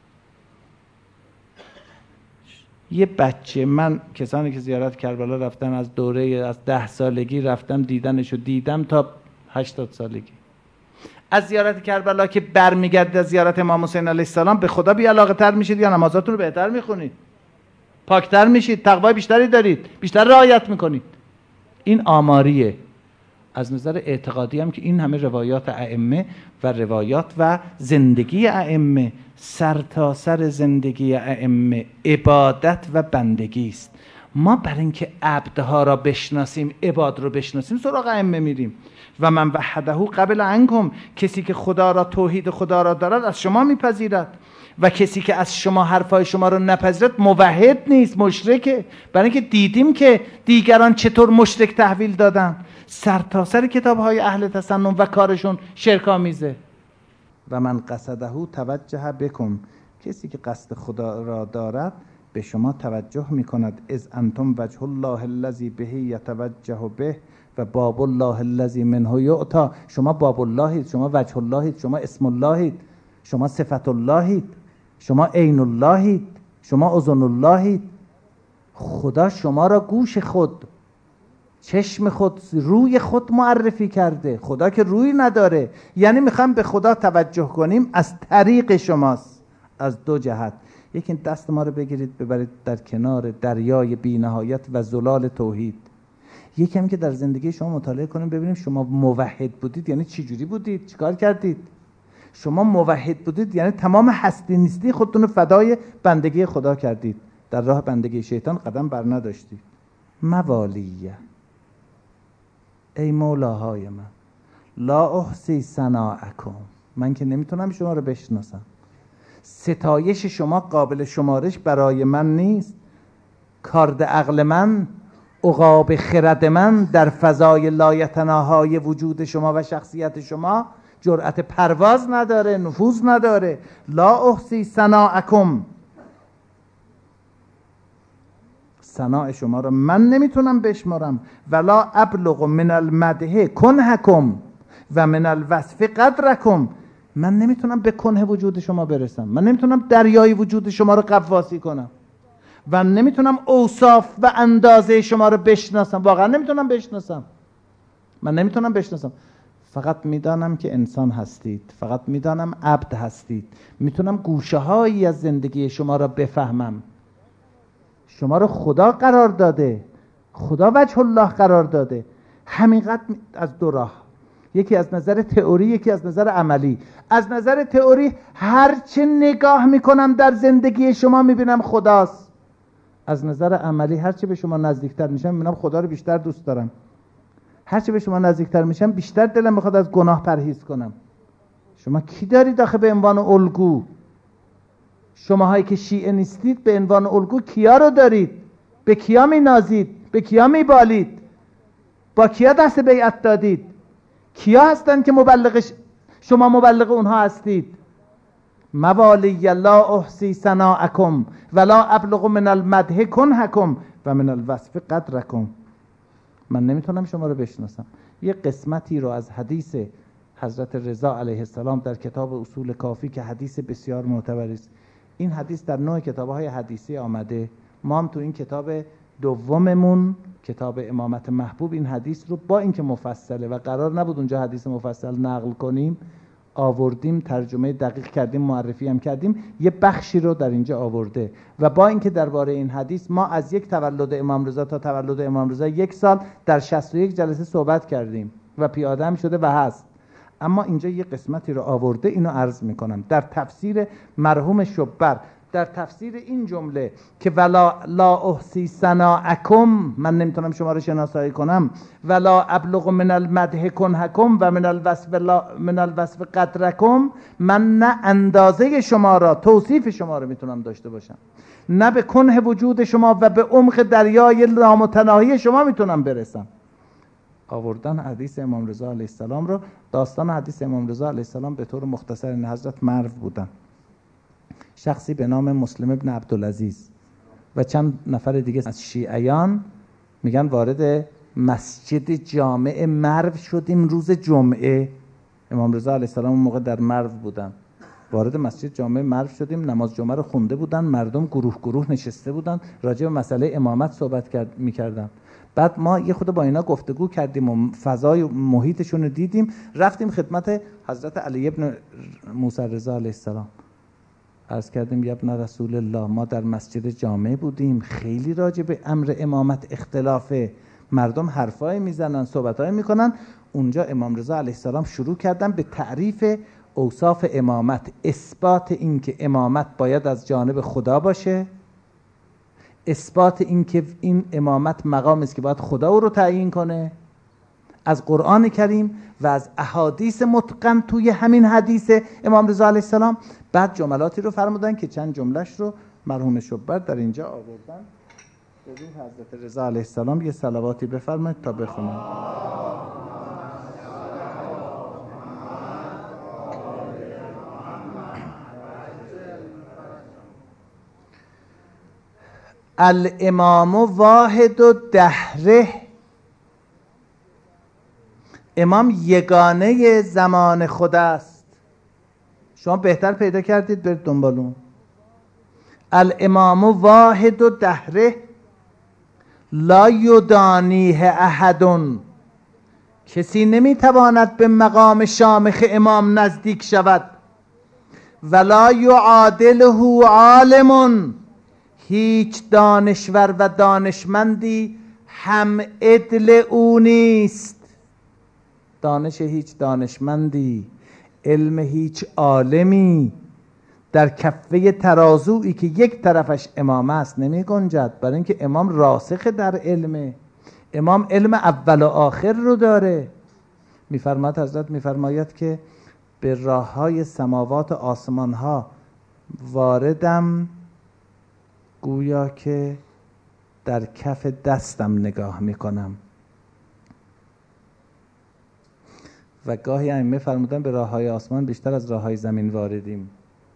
یه بچه، من کسانی که زیارت کربلا رفتن از دوره از 10 سالگی رفتم دیدنشو دیدم تا 80 سالگی. از زیارت کربلا که برمیگردید از زیارت امام حسین علیه السلام به خدا بی علاقه تر میشید یا نمازاتون رو بهتر میخونید، پاکتر میشید، تقوای بیشتری دارید، بیشتر رعایت میکنید. این آماریه. از نظر اعتقادی هم که این همه روایات ائمه و روایات و زندگی ائمه، سرتاسر زندگی ائمه عبادت و بندگی است. ما برای اینکه عبدها را بشناسیم، عباد رو بشناسیم، سراغ ائمه میریم. و من وحده قبل عنکم، کسی که خدا را، توحید خدا را دارد از شما میپذیرد، و کسی که از شما حرفای شما رو نپذیرد موحد نیست، مشرکه. برای اینکه دیدیم که دیگران چطور مشرک تحویل دادن. سرتاسر کتاب‌های اهل تسنن و کارشون شرک‌آمیزه. و من قصده توجه بکم، کسی که قصد خدا را دارد به شما توجه میکند. از انتم وجه الله الذی به یتوجه به و باب الله الذی منه یؤتی. شما باب اللهید، شما وجه اللهید، شما اسم اللهید، شما صفت اللهید، شما عین اللهید، شما اذن اللهید. خدا شما را گوش خود، چشم خود، روی خود معرفی کرده. خدا که روی نداره. یعنی میخوام به خدا توجه کنیم از طریق شماست، از دو جهت. یکی دست ما رو بگیرید ببرید در کنار دریای بی‌نهایت و زلال توحید. یکی هم که در زندگی شما مطالعه کنیم ببینیم شما موحد بودید یعنی چی جوری بودید، چیکار کردید. شما موحد بودید یعنی تمام هستی نیستی خودتون رو فدای بندگی خدا کردید، در راه بندگی شیطان قدم بر نداشتید. موالیه، ای مولاهای من، لا احصی ثناءکم، من که نمیتونم شما رو بشناسم، ستایش شما قابل شمارش برای من نیست. کارد عقل من، عقاب خرد من در فضای لایتناهای وجود شما و شخصیت شما جرأت پرواز نداره، نفوذ نداره. لا احصی ثناءکم، ثناء شما رو من نمیتونم بشمارم. ولا ابلغ من المدح کنهکم و من الوصف قدرکم، من نمیتونم به کنه وجود شما برسم، من نمیتونم دریای وجود شما رو قواسی کنم و نمیتونم اوصاف و اندازه شما رو بشناسم. واقعا نمیتونم بشناسم، من نمیتونم بشناسم. فقط میدانم که انسان هستید، فقط میدانم عبد هستید. میتونم گوشه هایی از زندگی شما را بفهمم. شما رو خدا قرار داده. خدا وجه الله قرار داده. همینقدر از دو راه، یکی از نظر تئوری، یکی از نظر عملی. از نظر تئوری هرچه نگاه میکنم در زندگی شما میبینم خداست. از نظر عملی هرچه به شما نزدیکتر میشم میبینم خدا رو بیشتر دوست دارم. هرچه به شما نزدیکتر میشم بیشتر دلم میخواد از گناه پرهیز کنم. شما کی دارید آخه به عنوان الگو؟ شماهایی که شیعه نیستید به عنوان الگو کیا رو دارید؟ به کیا مینازید؟ به کیا میبالید؟ با کیا دست بیعت دادید؟ کیا هستند که شما مبلغ اونها هستید؟ موالی لا احصی ثناءکم ولا ابلغ من المدح کنحکم و من الوصف قدرکم. من نمیتونم شما رو بشناسم. یه قسمتی رو از حدیث حضرت رضا علیه السلام در کتاب اصول کافی که حدیث بسیار معتبری است، این حدیث در 9 کتاب‌های حدیثی آمده. ما هم تو این کتاب دوممون، کتاب امامت محبوب، این حدیث رو با اینکه مفصله و قرار نبود اونجا حدیث مفصل نقل کنیم، آوردیم، ترجمه دقیق کردیم، معرفی هم کردیم، یه بخشی رو در اینجا آورده. و با اینکه درباره این حدیث ما از یک تولد امام رضا تا تولد امام رضا 1 سال در 61 جلسه صحبت کردیم و پیاده هم شده و هست، اما اینجا یه قسمتی رو آورده. اینو عرض میکنم در تفسیر مرحوم شبر، در تفسیر این جمله که ولا لا احصی ثناءکم، من نمیتونم شما رو شناسایی کنم، ولا ابلغ من المدح کنحکم و من الوصف قدرکم، من نه اندازه شما را، توصیف شما رو میتونم داشته باشم، نه به کنه وجود شما و به عمق دریای نامتناهی شما میتونم برسم. آوردن حدیث امام رضا علیه السلام رو. داستان حدیث امام رضا علیه السلام به طور مختصر این حضرت مرو بودن. شخصی به نام مسلم ابن عبدالعزیز و چند نفر دیگه از شیعیان میگن وارد مسجد جامع مرو شدیم روز جمعه. امام رضا علیه السلام اون موقع در مرو بودن. وارد مسجد جامع مرو شدیم، نماز جمعه رو خونده بودن، مردم گروه گروه نشسته بودن، راجع به مسئله امامت صحبت میکردن. بعد ما یه خود با اینا گفتگو کردیم و فضای محیطشون رو دیدیم. رفتیم خدمت حضرت علی ابن موسی رضا علیه السلام، عرض کردیم یا ابن رسول الله، ما در مسجد جامع بودیم، خیلی راجع به امر امامت اختلافه، مردم حرفای میزنن، صحبتای میکنن. اونجا امام رضا علیه السلام شروع کردن به تعریف اوصاف امامت، اثبات این که امامت باید از جانب خدا باشه، اثبات این که این امامت مقامی است که باید خدا او رو تعیین کنه، از قرآن کریم و از احادیث متقن توی همین حدیث امام رضا علیه السلام. بعد جملاتی رو فرمودن که چند جملهش رو مرحوم شبر در اینجا آوردن. به روح حضرت رضا علیه السلام یه صلواتی بفرمایید تا بخونم. الامام واحد الدهر، امام یگانه زمان خدا است. شما بهتر پیدا کردید برید دنبالون. الامام واحد الدهر لا یدانیه احد، کسی نمیتواند به مقام شامخ امام نزدیک شود. ولا یعادله عالم، هیچ دانشور و دانشمندی هم عدل او نیست. دانش هیچ دانشمندی، علم هیچ عالمی در کفه ترازویی که یک طرفش امام است نمی گنجد، برای اینکه امام راسخ در علمه. امام علم اول و آخر رو داره. میفرماید حضرت میفرماید که به راه های سماوات و آسمان ها واردم گویا که در کف دستم نگاه میکنم. و گاهی ائمه فرمودن به راههای آسمان بیشتر از راههای زمین واردیم.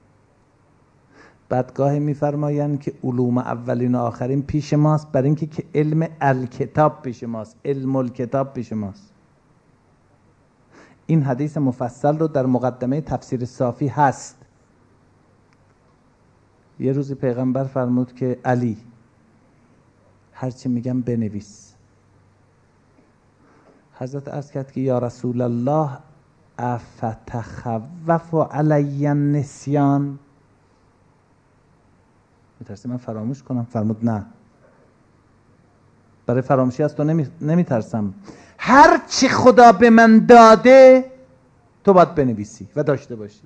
بعد گاهی میفرمایند که علوم اولین و آخرین پیش ماست، برای اینکه که علم الکتاب پیش ماست، علم الکتاب پیش ماست. این حدیث مفصل رو در مقدمه تفسیر صافی هست. یه روزی پیغمبر فرمود که علی هرچی میگم بنویس. حضرت عرض کرد که یا رسول الله افتخوف علی النسیان، میترسی من فراموش کنم؟ فرمود نه، برای فراموشی از تو نمیترسم. هر چی خدا به من داده تو باید بنویسی و داشته باشی.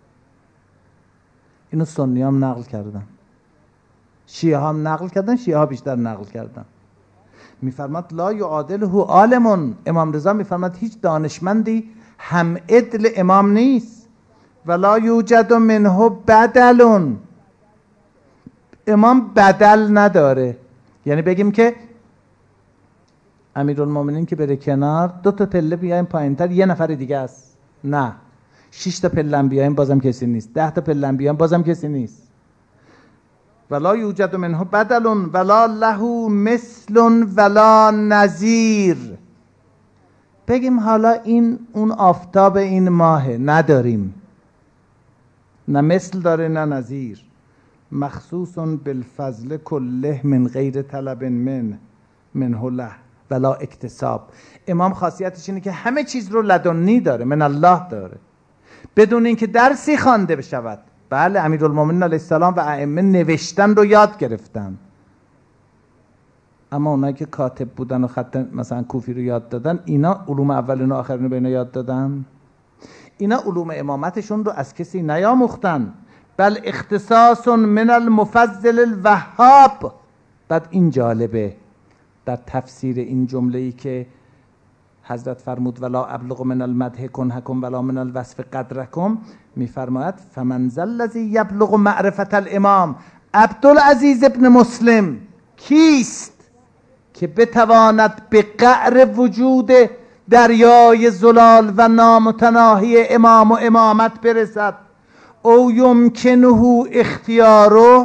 اینو سنی هم نقل کردن، شیعه هم نقل کردن، شیعه ها بیشتر نقل کردن. میفرماد لا یعادله عالم، امام رضا میفرماد هیچ دانشمندی هم عدل امام نیست. ولا یوجد منه بدل، امام بدل نداره. یعنی بگیم که امیرالمومنین که بره کنار 2 تا پله بیایم پایینتر یه نفر دیگه است، نه 6 تا پله بیایم بازم کسی نیست، 10 تا پله بیایم بازم کسی نیست. ولا یوجد منه بدل ولا له مثل ولا نظیر. بگیم حالا این اون آفتاب این ماهه، نداریم، نه مثل داره نه نظیر. مخصوص بالفضل کله من غیر طلب منه له ولا اکتساب. امام خاصیتش اینه که همه چیز رو لدنی داره، من الله داره، بدون اینکه درسی خوانده بشود. بله امیرالمومنین علیه السلام و ائمه نوشتن رو یاد گرفتن، اما اونایی که کاتب بودن و خط مثلا کوفی رو یاد دادن، اینا علوم اولین و آخرین رو به اینا یاد دادن؟ اینا علوم امامتشون رو از کسی نیاموختن، بل اختصاص من المفضل الوهاب. بعد این جالبه در تفسیر این جمله‌ای که حضرت فرمود ولا ابلغ من المدح کنحکم ولا من الوصف قدرکم، میفرماید فمن ذا الذی یبلغ معرفت الامام عبدالعزیز ابن مسلم، کیست که بتواند به قعر وجود دریای زلال و نامتناهی امام و امامت برسد. او یمکنه اختیاره،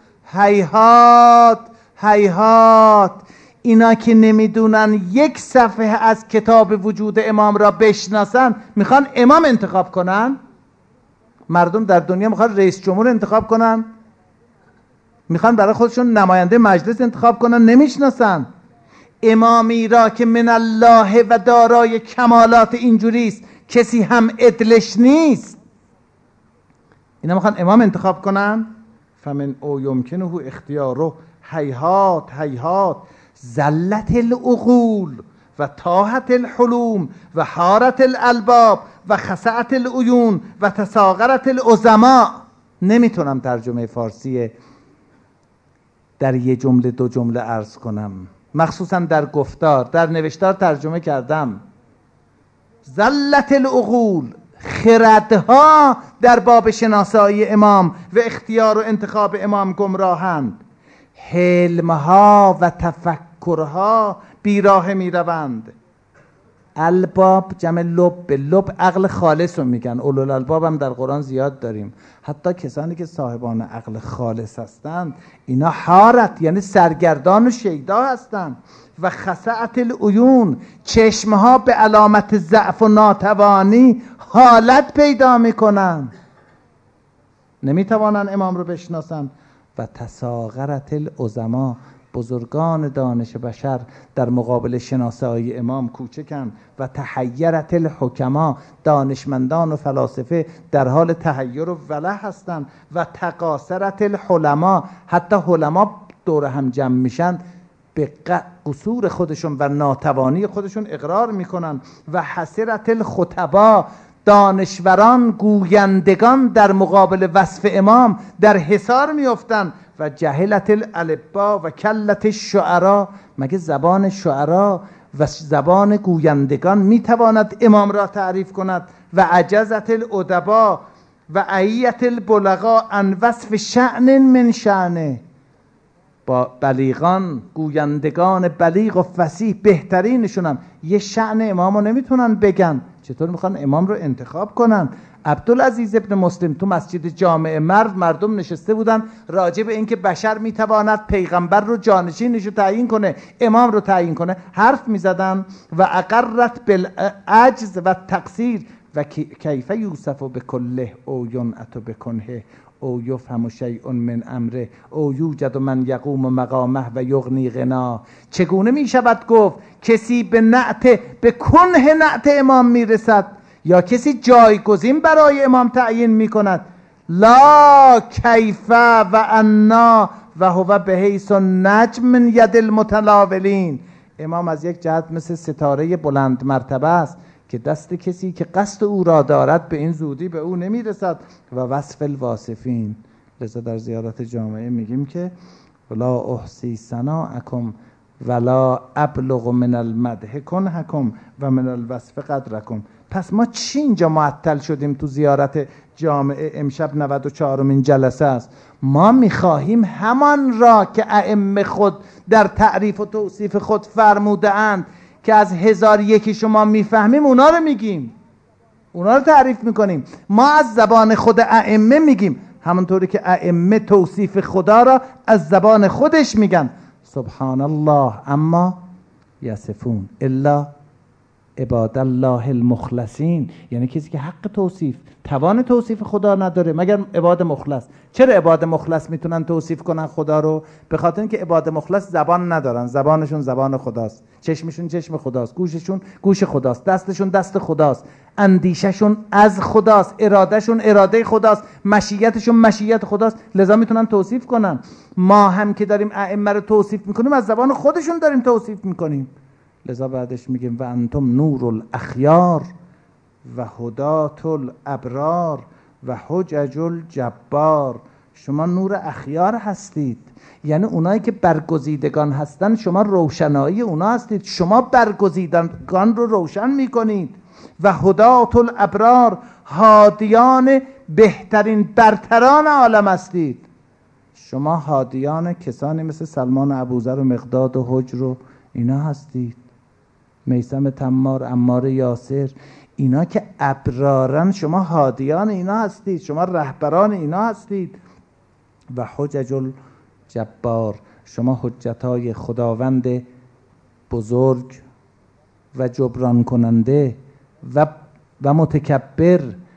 هیهات هیهات. اینا که نمیدونن یک صفحه از کتاب وجود امام را بشناسن، میخوان امام انتخاب کنن. مردم در دنیا میخوان رئیس جمهور انتخاب کنن، میخوان برای خودشون نماینده مجلس انتخاب کنن، نمیشناسن امامی را که من الله و دارای کمالات اینجوریست، کسی هم عدلش نیست. اینا میخوان امام انتخاب کنن. فمن او یمکنه اختیاره، هیهات هیهات. زلت العقول و تاهت الحلوم و حارت الالباب و خسعت العیون و تساغرت العظما. نمیتونم ترجمه فارسی در یه جمله 2 جمله عرض کنم، مخصوصا در گفتار. در نوشتار ترجمه کردم. زلت العقول، خردها در باب شناسایی امام و اختیار و انتخاب امام گمراهند. حلمها و تفکرها بیراه می روند. الباب جمع لب، لب عقل خالص رو میگن. اولوالالباب هم در قرآن زیاد داریم. حتی کسانی که صاحبان عقل خالص هستند اینا حارت یعنی سرگردان و شیدا هستند. و خسعت العیون، چشمها به علامت ضعف و ناتوانی حالت پیدا میکنن، نمیتوانن امام رو بشناسن. و تساغرت العظما، بزرگان دانش بشر در مقابل شناسایی امام کوچکن. و تحیرت الحکما، دانشمندان و فلاسفه در حال تحیر و وله هستند. و تقاصرت الحلما، حتی علما دور هم جمع میشن به قصور خودشون و ناتوانی خودشون اقرار میکنن. و حسرت الخطبا، دانشوران گویندگان در مقابل وصف امام در حصار میافتند. و جهلت الالبا و کلت الشعرا، مگه زبان شعرا و زبان گویندگان میتواند امام را تعریف کند؟ و عجزت الادبا و عیت البلغا عن وصف شأن من شأنه، با بلیغان گویندگان بلیغ و فصیح بهترینشون هم یه شأن امامو نمیتونن بگن، چطور میخوان امام رو انتخاب کنن؟ عبدالعزیز ابن مسلم تو مسجد جامع مردم نشسته بودن راجع به اینکه بشر میتواند پیغمبر رو جانشینش رو تعیین کنه، امام رو تعیین کنه، حرف میزدن. و اقرت بالعجز و تقصیر و کیف یوسف بکله او ینعت بکنه او یفهم شیء من امره او یوجد من یقوم مقامه و یغنی غنا. چگونه می شود گفت کسی به کنه نعت امام میرسد یا کسی جایگزین برای امام تعیین می کند؟ لا کیف و انا و هو بحیث النجم من ید المتلاولین. امام از یک جهت مثل ستاره بلند مرتبه است که دست کسی که قصد او را دارد به این زودی به او نمیرسد. و وصف الواصفین. لذا در زیارت جامعه میگیم که ولا احصی ثناءکم ولا ابلغ من المدح کنحکم و من الوصف قدرکم. پس ما چی اینجا معطل شدیم تو زیارت جامعه؟ امشب 94مین جلسه است. ما میخواهیم همان را که ائمه خود در تعریف و توصیف خود فرموده اند که از 1001 شما میفهمیم، اونا رو میگیم، اونا رو تعریف میکنیم. ما از زبان خود ائمه میگیم، همونطوری که ائمه توصیف خدا را از زبان خودش میگن. سبحان الله اما یصفون الا عباد الله المخلصین. یعنی کسی که حق توصیف، توان توصیف خدا نداره مگر عباد مخلص. چرا عباد مخلص میتونن توصیف کنن خدا رو؟ به خاطر اینکه عباد مخلص زبان ندارن، زبانشون زبان خداست، چشمشون چشم خداست، گوششون گوش خداست، دستشون دست خداست، اندیششون از خداست، ارادهشون اراده خداست، مشیتشون مشیت خداست، لذا میتونن توصیف کنن. ما هم که داریم ائمه رو توصیف میکنیم از زبان خودشون داریم توصیف میکنیم. لذا بعدش میگیم و انتم نور الاخیار و هدات الابرار و حجج الجبار. شما نور اخیار هستید، یعنی اونایی که برگزیدگان هستن، شما روشنایی اونا هستید، شما برگزیدگان رو روشن میکنید. و هدات الابرار، هادیان بهترین برتران عالم هستید. شما هادیان کسانی مثل سلمان ابوذر و مقداد و حجر و اینا هستید، میثم تمار، عمار یاسر، اینا که ابرارن، شما هادیان اینا هستید، شما رهبران اینا هستید. و حجج الجبار، شما حجتای خداوند بزرگ و جبران کننده و متکبر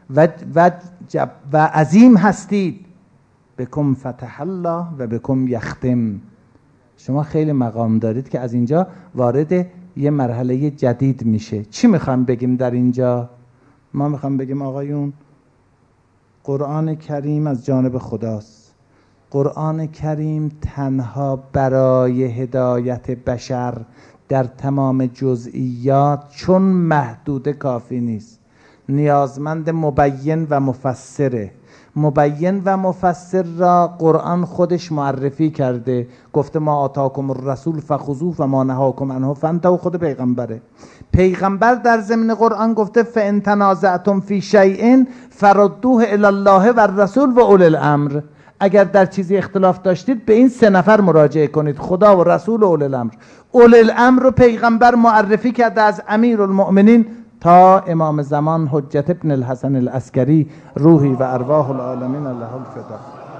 و عظیم هستید. بکم فتح الله و بکم یختم. شما خیلی مقام دارید که از اینجا وارد یه مرحله جدید میشه. چی میخوام بگیم در اینجا؟ ما میخوام بگیم آقایون، قرآن کریم از جانب خداست. قرآن کریم تنها برای هدایت بشر در تمام جزئیات چون محدوده کافی نیست، نیازمند مبین و مفسره. مبین و مفسر را قرآن خودش معرفی کرده، گفته ما آتاکم الرسول فخذوه و ما نهاکم عنه فانتهوا. خود پیغمبر در ضمن قرآن گفته فان تنازعتم فی شیء فردوه الی الله و الرسول و اولی الامر. اگر در چیزی اختلاف داشتید به این 3 نفر مراجعه کنید، خدا و رسول و اولی الامر. اولی الامر رو پیغمبر معرفی کرده از امیرالمؤمنین تا امام زمان حجت ابن الحسن العسکری روحی و ارواح العالمین الله الفدا.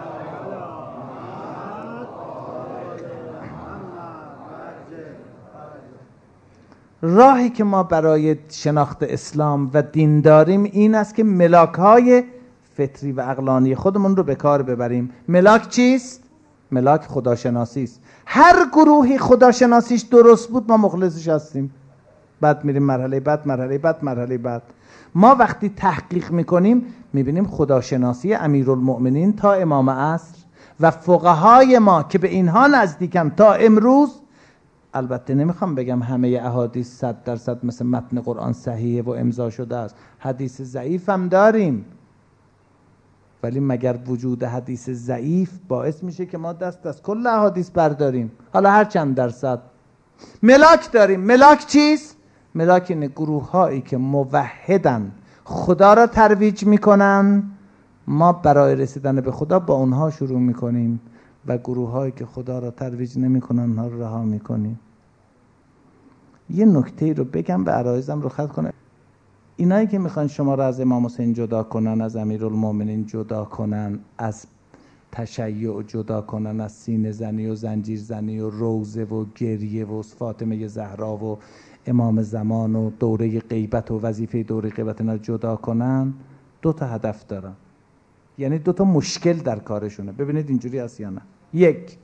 راهی که ما برای شناخت اسلام و دین داریم این است که ملاک‌های فطری و عقلانی خودمون رو به کار ببریم. ملاک چیست؟ ملاک خداشناسی است. هر گروهی خداشناسیش درست بود ما مخلصش هستیم. بعد میریم مرحله بعد. ما وقتی تحقیق میکنیم میبینیم خداشناسی امیرالمؤمنین تا امام عصر و فقهای ما که به اینها نزدیکن تا امروز. البته نمیخوام بگم همه احادیث 100% مثل متن قرآن صحیحه و امضا شده است، حدیث ضعیف هم داریم، ولی مگر وجود حدیث ضعیف باعث میشه که ما دست از کل احادیث برداریم؟ حالا هر چند درصد. ملاک داریم. ملاک چیست؟ ملاک این گروه هایی که موحدن، خدا را ترویج میکنن، ما برای رسیدن به خدا با اونها شروع میکنیم و گروه هایی که خدا را ترویج نمیکنن اونها رو رها میکنیم. یه نکته رو بگم و عرایزم رو ختم کنم. اینایی که میخوان شما را از امام حسین جدا کنن، از امیرالمومنین جدا کنن، از تشیع جدا کنن، از سینه زنی و زنجیر زنی و روزه و گریه و فاطمه زهرا و امام زمان و دوره غیبت و وظیفه دوره غیبت اینا جدا کنن، 2 تا هدف دارن، یعنی 2 تا مشکل در کارشونه. ببینید اینجوری هست یا نه. 1،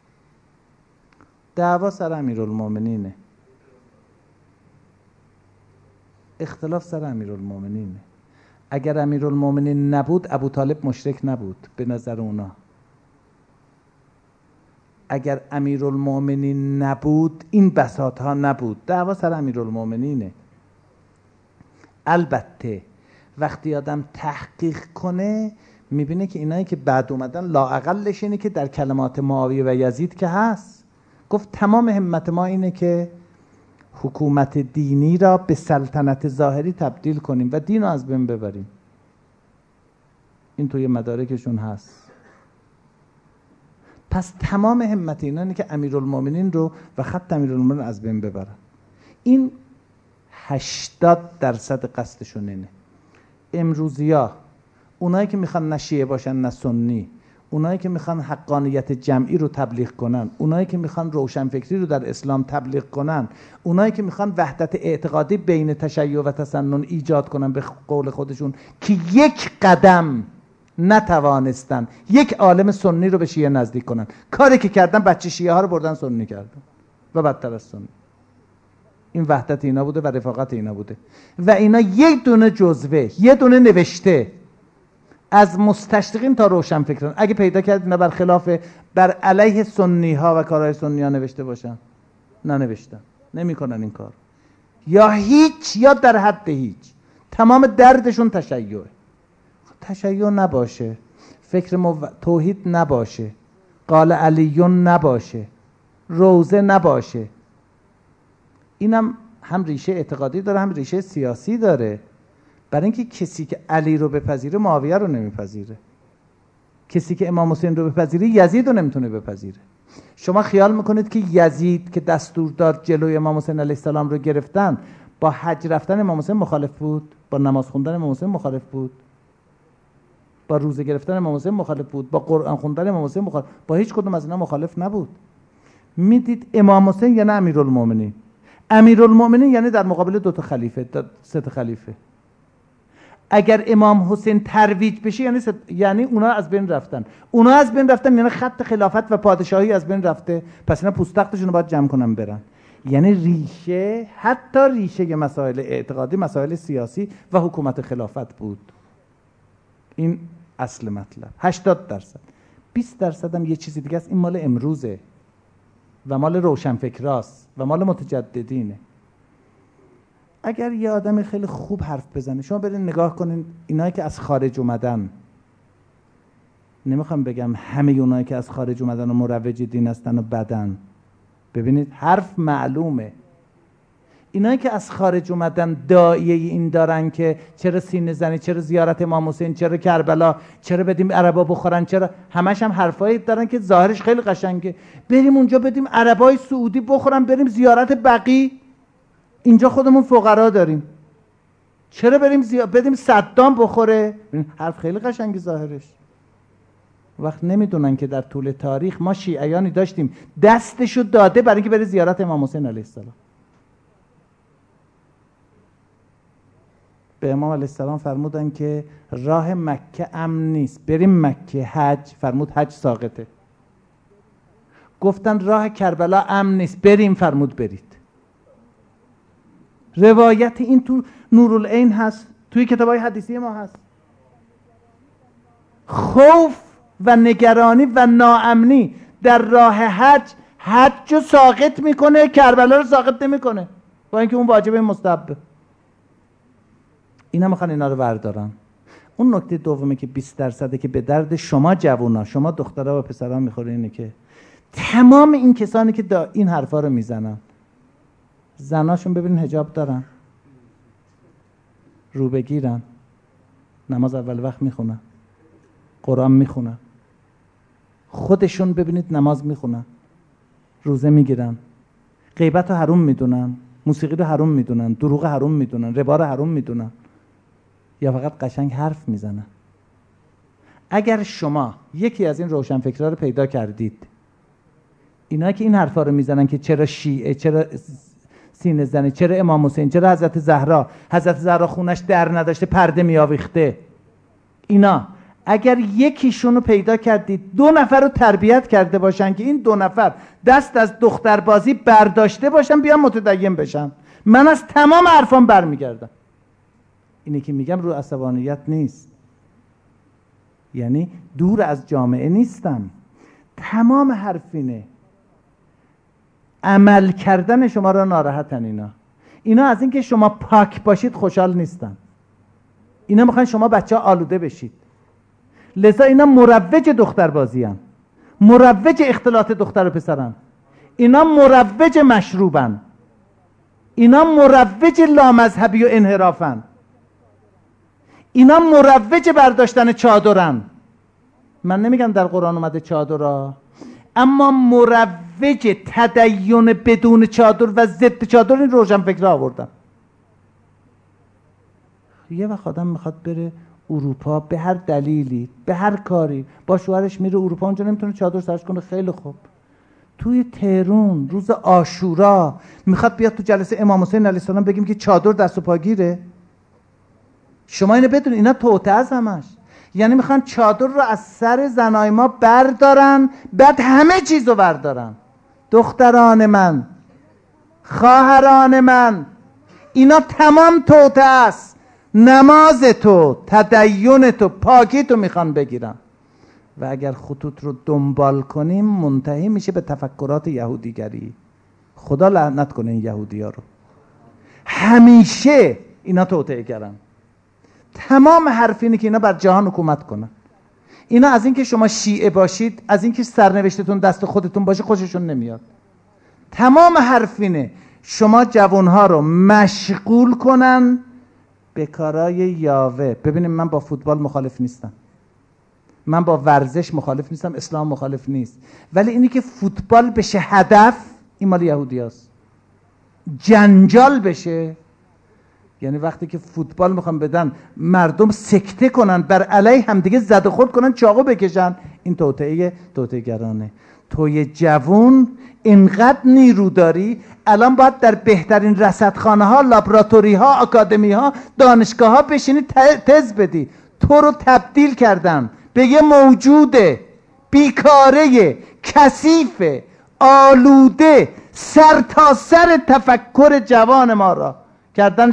دعوا سر امیرالمومنینه، اختلاف سر امیرالمومنینه. اگر امیرالمومنین نبود ابوطالب مشرک نبود به نظر اونا. اگر امیرالمؤمنین نبود این بساط ها نبود. دعوا سر امیرالمؤمنینه. البته وقتی آدم تحقیق کنه میبینه که اینایی که بعد اومدن لااقلش اینه که در کلمات معاویه و یزید که هست، گفت تمام همت ما اینه که حکومت دینی را به سلطنت ظاهری تبدیل کنیم و دین رو از بین ببریم. این توی مدارکشون هست. پس تمام همت اینا اینه که امیرالمؤمنین رو و خط امیرالمؤمنین از بین ببرن. این 80% قصدشون اینه. امروزیا اونایی که میخوان نه شیعه باشن نه سنی، اونایی که میخوان حقانیت جمعی رو تبلیغ کنن، اونایی که میخوان روشنفکری رو در اسلام تبلیغ کنن، اونایی که میخوان وحدت اعتقادی بین تشیع و تسنن ایجاد کنن، به قول خودشون که یک قدم نتوانستن یک عالم سنی رو به شیعه نزدیک کنن، کاری که کردن بچه شیعه ها رو بردن سنی کردن و بدتر از سنی. این وحدت اینا بوده و رفاقت اینا بوده و اینا یک دونه جزوه، یه دونه نوشته از مستشرقین تا روشنفکران اگه پیدا کرد اینا بر علیه سنی ها و کارهای سنی ها نوشته باشن، ننوشتن، نمیکنن این کار، یا هیچ یا در حد هیچ. تمام دردشون تشیعه. تشیع نباشه، فکر توحید نباشه، قال علیون نباشه، روزه نباشه. اینم هم ریشه اعتقادی داره هم ریشه سیاسی داره. برای اینکه کسی که علی رو بپذیره معاویه رو نمیپذیره، کسی که امام حسین رو بپذیره یزید رو نمیتونه بپذیره. شما خیال میکنید که یزید که دستور داد جلوی امام حسین علیه السلام رو گرفتن با حج رفتن امام حسین مخالف بود؟ با نماز خوندن امام حسین مخالف بود؟ با روزه گرفتن امام حسین مخالف بود؟ با قرآن خوندن امام حسین مخالف؟ با هیچ کدوم از اینا مخالف نبود. میدید امام حسین یعنی امیرالمؤمنین، امیرالمؤمنین یعنی در مقابل دو تا خلیفه، سه تا خلیفه. اگر امام حسین ترویج بشه یعنی اونا از بین رفتن. اونا از بین رفتن یعنی خط خلافت و پادشاهی از بین رفته. پس اینا پوست تختشون رو باید جمع کنن برن. یعنی ریشه، حتی ریشه مسائل اعتقادی، مسائل سیاسی و حکومت خلافت بود. این اصل مطلب. 80%. 20% هم یه چیزی دیگه است. این مال امروزه و مال روشنفکراست و مال متجددینه. اگر یه آدم خیلی خوب حرف بزنه، شما برین نگاه کنین اینایی که از خارج اومدن، نمیخوام بگم همه اونایی که از خارج اومدن و مروج دین هستن و بدن، ببینید حرف معلومه. اینایی که از خارج اومدن داعیه این دارن که چرا سینه زنی، چرا زیارت امام حسین، چرا کربلا، چرا بدیم عربا بخورن، چرا همش هم حرفایی دارن که ظاهرش خیلی قشنگه. بریم اونجا بدیم عربای سعودی بخورن، بریم زیارت بقیع، اینجا خودمون فقرا داریم، چرا بریم بدیم صدام بخوره. حرف خیلی قشنگی ظاهرش. وقت نمیدونن که در طول تاریخ ما شیعیانی داشتیم دستشو داده برای اینکه بره زیارت امام حسین علیه السلام. به امام علیه السلام فرمودن که راه مکه امن نیست، بریم مکه حج، فرمود حج ساقطه. گفتن راه کربلا امن نیست، بریم، فرمود برید. روایت این تو نورالعین هست، توی کتابای حدیثی ما هست. خوف و نگرانی و ناامنی در راه حج رو ساقط میکنه، کربلا رو ساقط نمیکنه، با اینکه اون واجب مستحب. اینا میخوان اینا رو بردارن. اون نکته دومه که 20% که به درد شما جوونا، شما دخترها و پسرها میخوره اینه که تمام این کسانی که این حرفا رو میزنن، زناشون ببینین حجاب دارن، رو بگیرن، نماز اول وقت میخونن، قرآن میخونن، خودشون ببینید نماز میخونن، روزه میگیرن، غیبت رو حرام میدونن، موسیقی رو حرام میدونن، دروغ حرام میدونن، ربا رو حرام میدونن، یا فقط قشنگ حرف میزنن. اگر شما یکی از این روشنفکرها رو پیدا کردید، اینا که این حرفا رو میزنن که چرا شیعه، چرا سینه زنی، چرا امام حسین، چرا حضرت زهرا خونش در نداشته پرده میآویخته، اینا اگر یکیشون رو پیدا کردید 2 نفر رو تربیت کرده باشن که این 2 نفر دست از دختربازی برداشته باشن بیان متدین بشن، من از تمام حرفام برمیگردم. اینی که میگم رو عصبانیت نیست، یعنی دور از جامعه نیستم، تمام حرفینه. عمل کردن شما را ناراحتن. اینا از اینکه شما پاک باشید خوشحال نیستن. اینا میخوان شما بچه ها آلوده بشید. لذا اینا مروج دختر بازی، مروج اختلاط دختر و پسرن، اینا مروج مشروبن، اینا مروج لامذهبی و انحرافن، اینا مروج برداشتن چادرن. من نمیگم در قرآن اومده چادر، اما مروج تدین بدون چادر و ضد چادر این روشنفکرها آوردن. یه وقت آدم میخواد بره اروپا به هر دلیلی، به هر کاری، با شوهرش میره اروپا، اونجا نمیتونه چادر سرش کنه، خیلی خوب. توی تهران روز عاشورا میخواد بیاد تو جلسه امام حسین علیه السلام بگیم که چادر دست و پاگیره. شما اینو بدونید، اینا توطئه است همش. یعنی میخوان چادر رو از سر زنای ما بردارن، بعد همه چیز رو بردارن. دختران من، خواهران من، اینا تمام توطئه است. نماز تو، تدین تو، پاکی تو میخوان بگیرن. و اگر خطوط رو دنبال کنیم منتهی میشه به تفکرات یهودیگری. خدا لعنت کنه این یهودی ها رو. همیشه اینا توطئه گرن. تمام حرف اینه که اینا بر جهان حکومت کنن. اینا از اینکه شما شیعه باشید، از اینکه سرنوشتتون دست خودتون باشه خوششون نمیاد. تمام حرف اینه شما جوانها رو مشغول کنن به کارای یاوه. ببینیم، من با فوتبال مخالف نیستم، من با ورزش مخالف نیستم، اسلام مخالف نیست، ولی اینی که فوتبال بشه هدف، این مال یهودی هست. جنجال بشه، یعنی وقتی که فوتبال میخوام بدن مردم سکته کنن، بر علیه همدیگه زد و خورد کنن، چاقو بکشن، این توطئه گرانه. توی جوون اینقدر نیرو داری، الان باید در بهترین رصدخانه ها، لابراتوری ها، آکادمی ها، دانشگاه ها بشینی تز بدی. تو رو تبدیل کردن به یه موجود بیکاره، کثیف، آلوده، سر تا سر تفکر جوان ما را کردن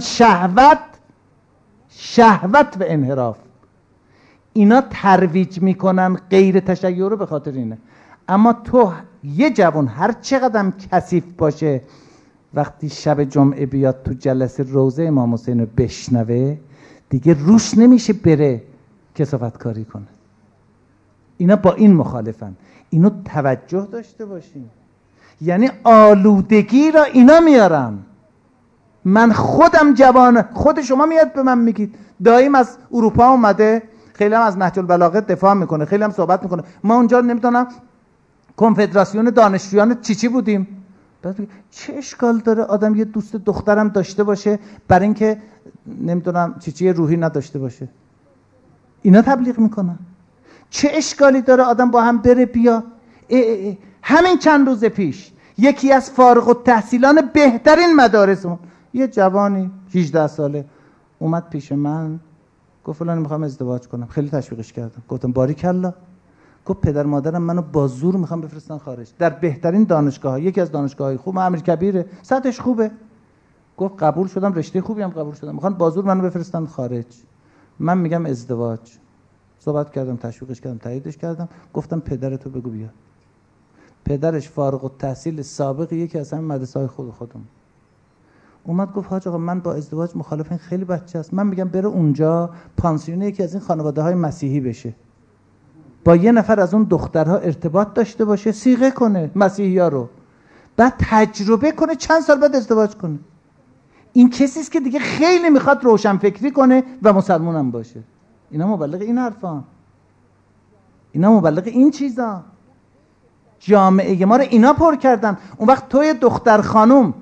شهوت و انحراف. اینا ترویج میکنن غیر تشیع رو به خاطر اینه. اما تو یه جوان هر چقدر کثیف باشه، وقتی شب جمعه بیاد تو جلسه روضه امام حسین رو بشنوه، دیگه روش نمیشه بره کثافت کاری کنه. اینا با این مخالفن. اینو توجه داشته باشین. یعنی آلودگی را اینا میارن. من خودم جوان، خود شما میاد به من میگید داییم از اروپا اومده، خیلی هم از نهج البلاغه دفاع میکنه، خیلی هم صحبت میکنه. ما اونجا نمیدونم کنفدراسیون دانشجویان چی بودیم. چه اشکال داره آدم یه دوست دخترم داشته باشه برای اینکه نمیدونم چی روحی نداشته باشه؟ اینا تبلیغ میکنن. چه اشکالی داره آدم با هم بره بیا؟ همین چند روز پیش یکی از فارغ التحصیلان بهترین مدارسمون، یه جوانی 18 ساله اومد پیش من، گفت فلان میخوام ازدواج کنم. خیلی تشویقش کردم، گفتم باریکلا. گفت پدر مادرم منو با زور میخوام بفرستن خارج، در بهترین دانشگاه، یکی از دانشگاه‌های خوب، امیرکبیره، سطحش خوبه. گفت قبول شدم، رشته خوبی هم قبول شدم، میخوان با زور منو بفرستن خارج. من میگم ازدواج. صحبت کردم، تشویقش کردم، تاییدش کردم، گفتم پدرتو بگو بیا. پدرش فارغ التحصیل سابق یکی از همین مدرسه‌های خودمون. اومد گفت حاج آقا من با ازدواج مخالفم، خیلی بچه است. من میگم بره اونجا پانسیون یکی از این خانواده‌های مسیحی بشه، با یه نفر از اون دخترها ارتباط داشته باشه، صیغه کنه مسیحی‌ها رو، بعد تجربه کنه، چند سال بعد ازدواج کنه. این کسی است که دیگه خیلی میخواد روشنفکری کنه و مسلمان هم باشه. اینا مبلغ این حرفان، اینا مبلغ این چیزا. جامعه ما رو اینا پر کردن. اون وقت توی دختر خانوم،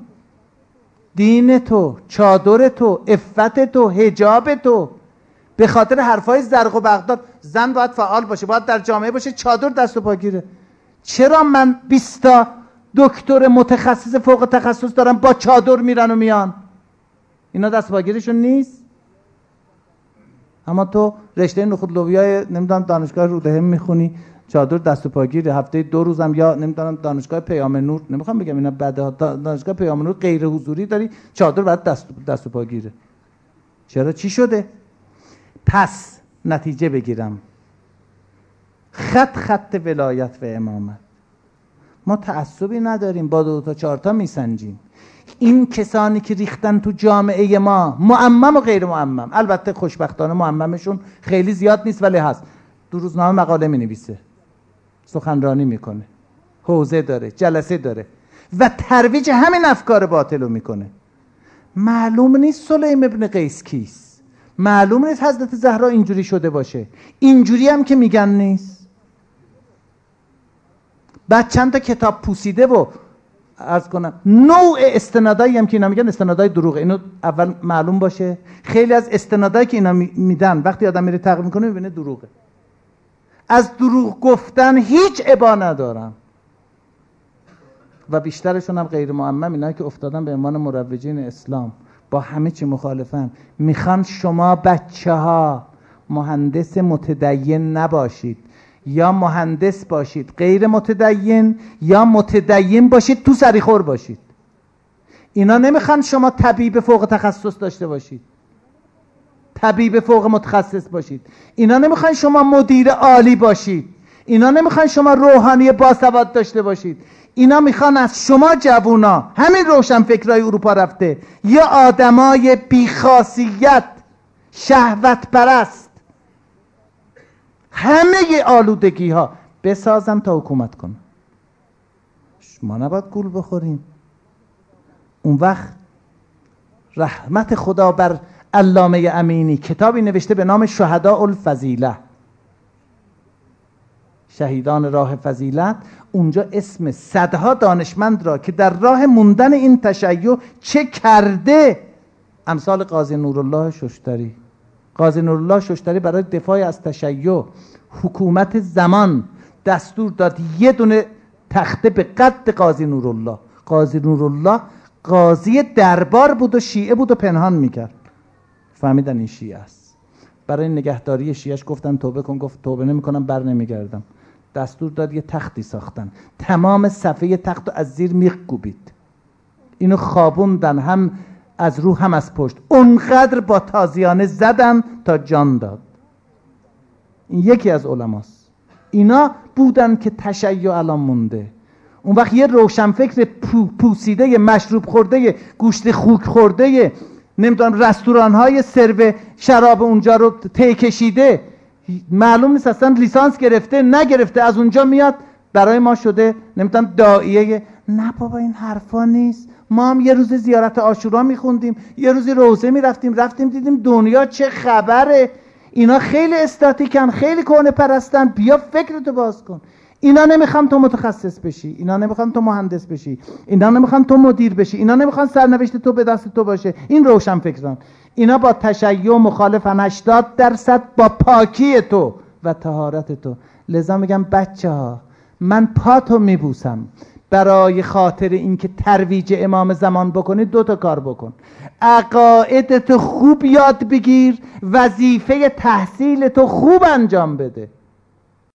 دین تو، چادر تو، عفت تو، حجاب تو، به خاطر حرفای زرق و بغداد، زن باید فعال باشه، باید در جامعه باشه، چادر دست و پا گیره. چرا من 20 تا دکتر متخصص فوق تخصص دارم با چادر میرن و میان؟ اینا دست و پا گیرشون نیست؟ اما تو رشته نخود لوبیای نمیدونم دانشگاه رودهم میخونی، چادر دست و پاگیر، هفته 2 روزم یا نمیدونم دانشگاه پیام نور، نمیخوام بگم اینا بده، دانشگاه پیام نور غیر حضوری داری، چادر بعد دست و پاگیره. چرا؟ چی شده؟ پس نتیجه بگیرم، خط ولایت و امامت ما تعصبی نداریم، با 2 تا 4 تا میسنجیم. این کسانی که ریختن تو جامعه ما، معمم و غیر معمم، البته خوشبختانه معممشون خیلی زیاد نیست ولی هست، 2 روزنامه مقاله مینویسه، سخنرانی میکنه، حوزه داره، جلسه داره و ترویج همین افکار باطل رو میکنه. معلوم نیست سلیم ابن قیس کیست، معلوم نیست حضرت زهرا اینجوری شده باشه، اینجوری هم که میگن نیست. بعد چند تا کتاب پوسیده و عرض کنم نوع استنادایی هم که اینا میگن استنادای دروغه، اینو اول معلوم باشه. خیلی از استنادایی که اینا میدن وقتی آدم میره تحقیق میکنه میبینه دروغه. از دروغ گفتن هیچ ابا ندارم و بیشترشون هم غیر معمم، اینا که افتادن به عنوان مروجین اسلام، با همه چی مخالفن. میخوان شما بچه ها مهندس متدین نباشید، یا مهندس باشید غیر متدین، یا متدین باشید تو سریخور باشید. اینا نمیخوان شما طبیب فوق تخصص داشته باشید، طبیب فوق متخصص باشید. اینا نمیخوان شما مدیر عالی باشید، اینا نمیخوان شما روحانی باسواد داشته باشید. اینا میخوان از شما جوونا، همین روشن فکرای اروپا رفته، یا آدمای بیخاصیت، شهوت پرست، همه آلودگی ها بسازم تا حکومت کنم. ما نباید گول بخوریم. اون وقت رحمت خدا بر علامه امینی کتابی نوشته به نام شهداء الفضیله، شهیدان راه فضیلت. اونجا اسم صدها دانشمند را که در راه موندن این تشیع چه کرده، امثال قاضی نورالله ششتری. قاضی نورالله ششتری برای دفاع از تشیع حکومت زمان دستور داد یه دونه تخته به قد قاضی نورالله. قاضی نورالله قاضی دربار بود و شیعه بود و پنهان میکرد. فهمیدن این شیعه است. برای نگهداری شیعهش گفتن توبه کن، گفت توبه نمیکنم، بر نمیگردم. دستور داد یه تختی ساختن، تمام صفحه تخت رو از زیر میخ کوبید، اینو خوابوندن هم از رو هم از پشت، اونقدر با تازیانه زدن تا جان داد. این یکی از علماست. اینا بودن که تشیع الان مونده. اون وقت یه روشنفکر پوسیده، مشروب خورده، گوشت خوک خورده، نمیدونم رستوران های سرو شراب اونجا رو ته کشیده، معلوم نیست اصلا لیسانس گرفته نگرفته، از اونجا میاد برای ما شده نمیدونم داعیه. نه بابا این حرفا نیست. ما هم یه روز زیارت عاشورا میخوندیم، یه روزی روزه رفتیم دیدیم دنیا چه خبره. اینا خیلی استاتیکن، خیلی کهنه پرستن. بیا فکرتو باز کن. اینا نمیخوان تو متخصص بشی، اینا نمیخوان تو مهندس بشی، اینا نمیخوان تو مدیر بشی، اینا نمیخوان سرنوشت تو به دست تو باشه. این روشن فکران. اینا با تشیع مخالفن 80% با پاکی تو و طهارت تو. لذا میگم بچه ها، من پاتو میبوسم برای خاطر اینکه ترویج امام زمان بکنی. 2 تا کار بکن. عقایدتو خوب یاد بگیر، وظیفه تحصیل تو خوب انجام بده.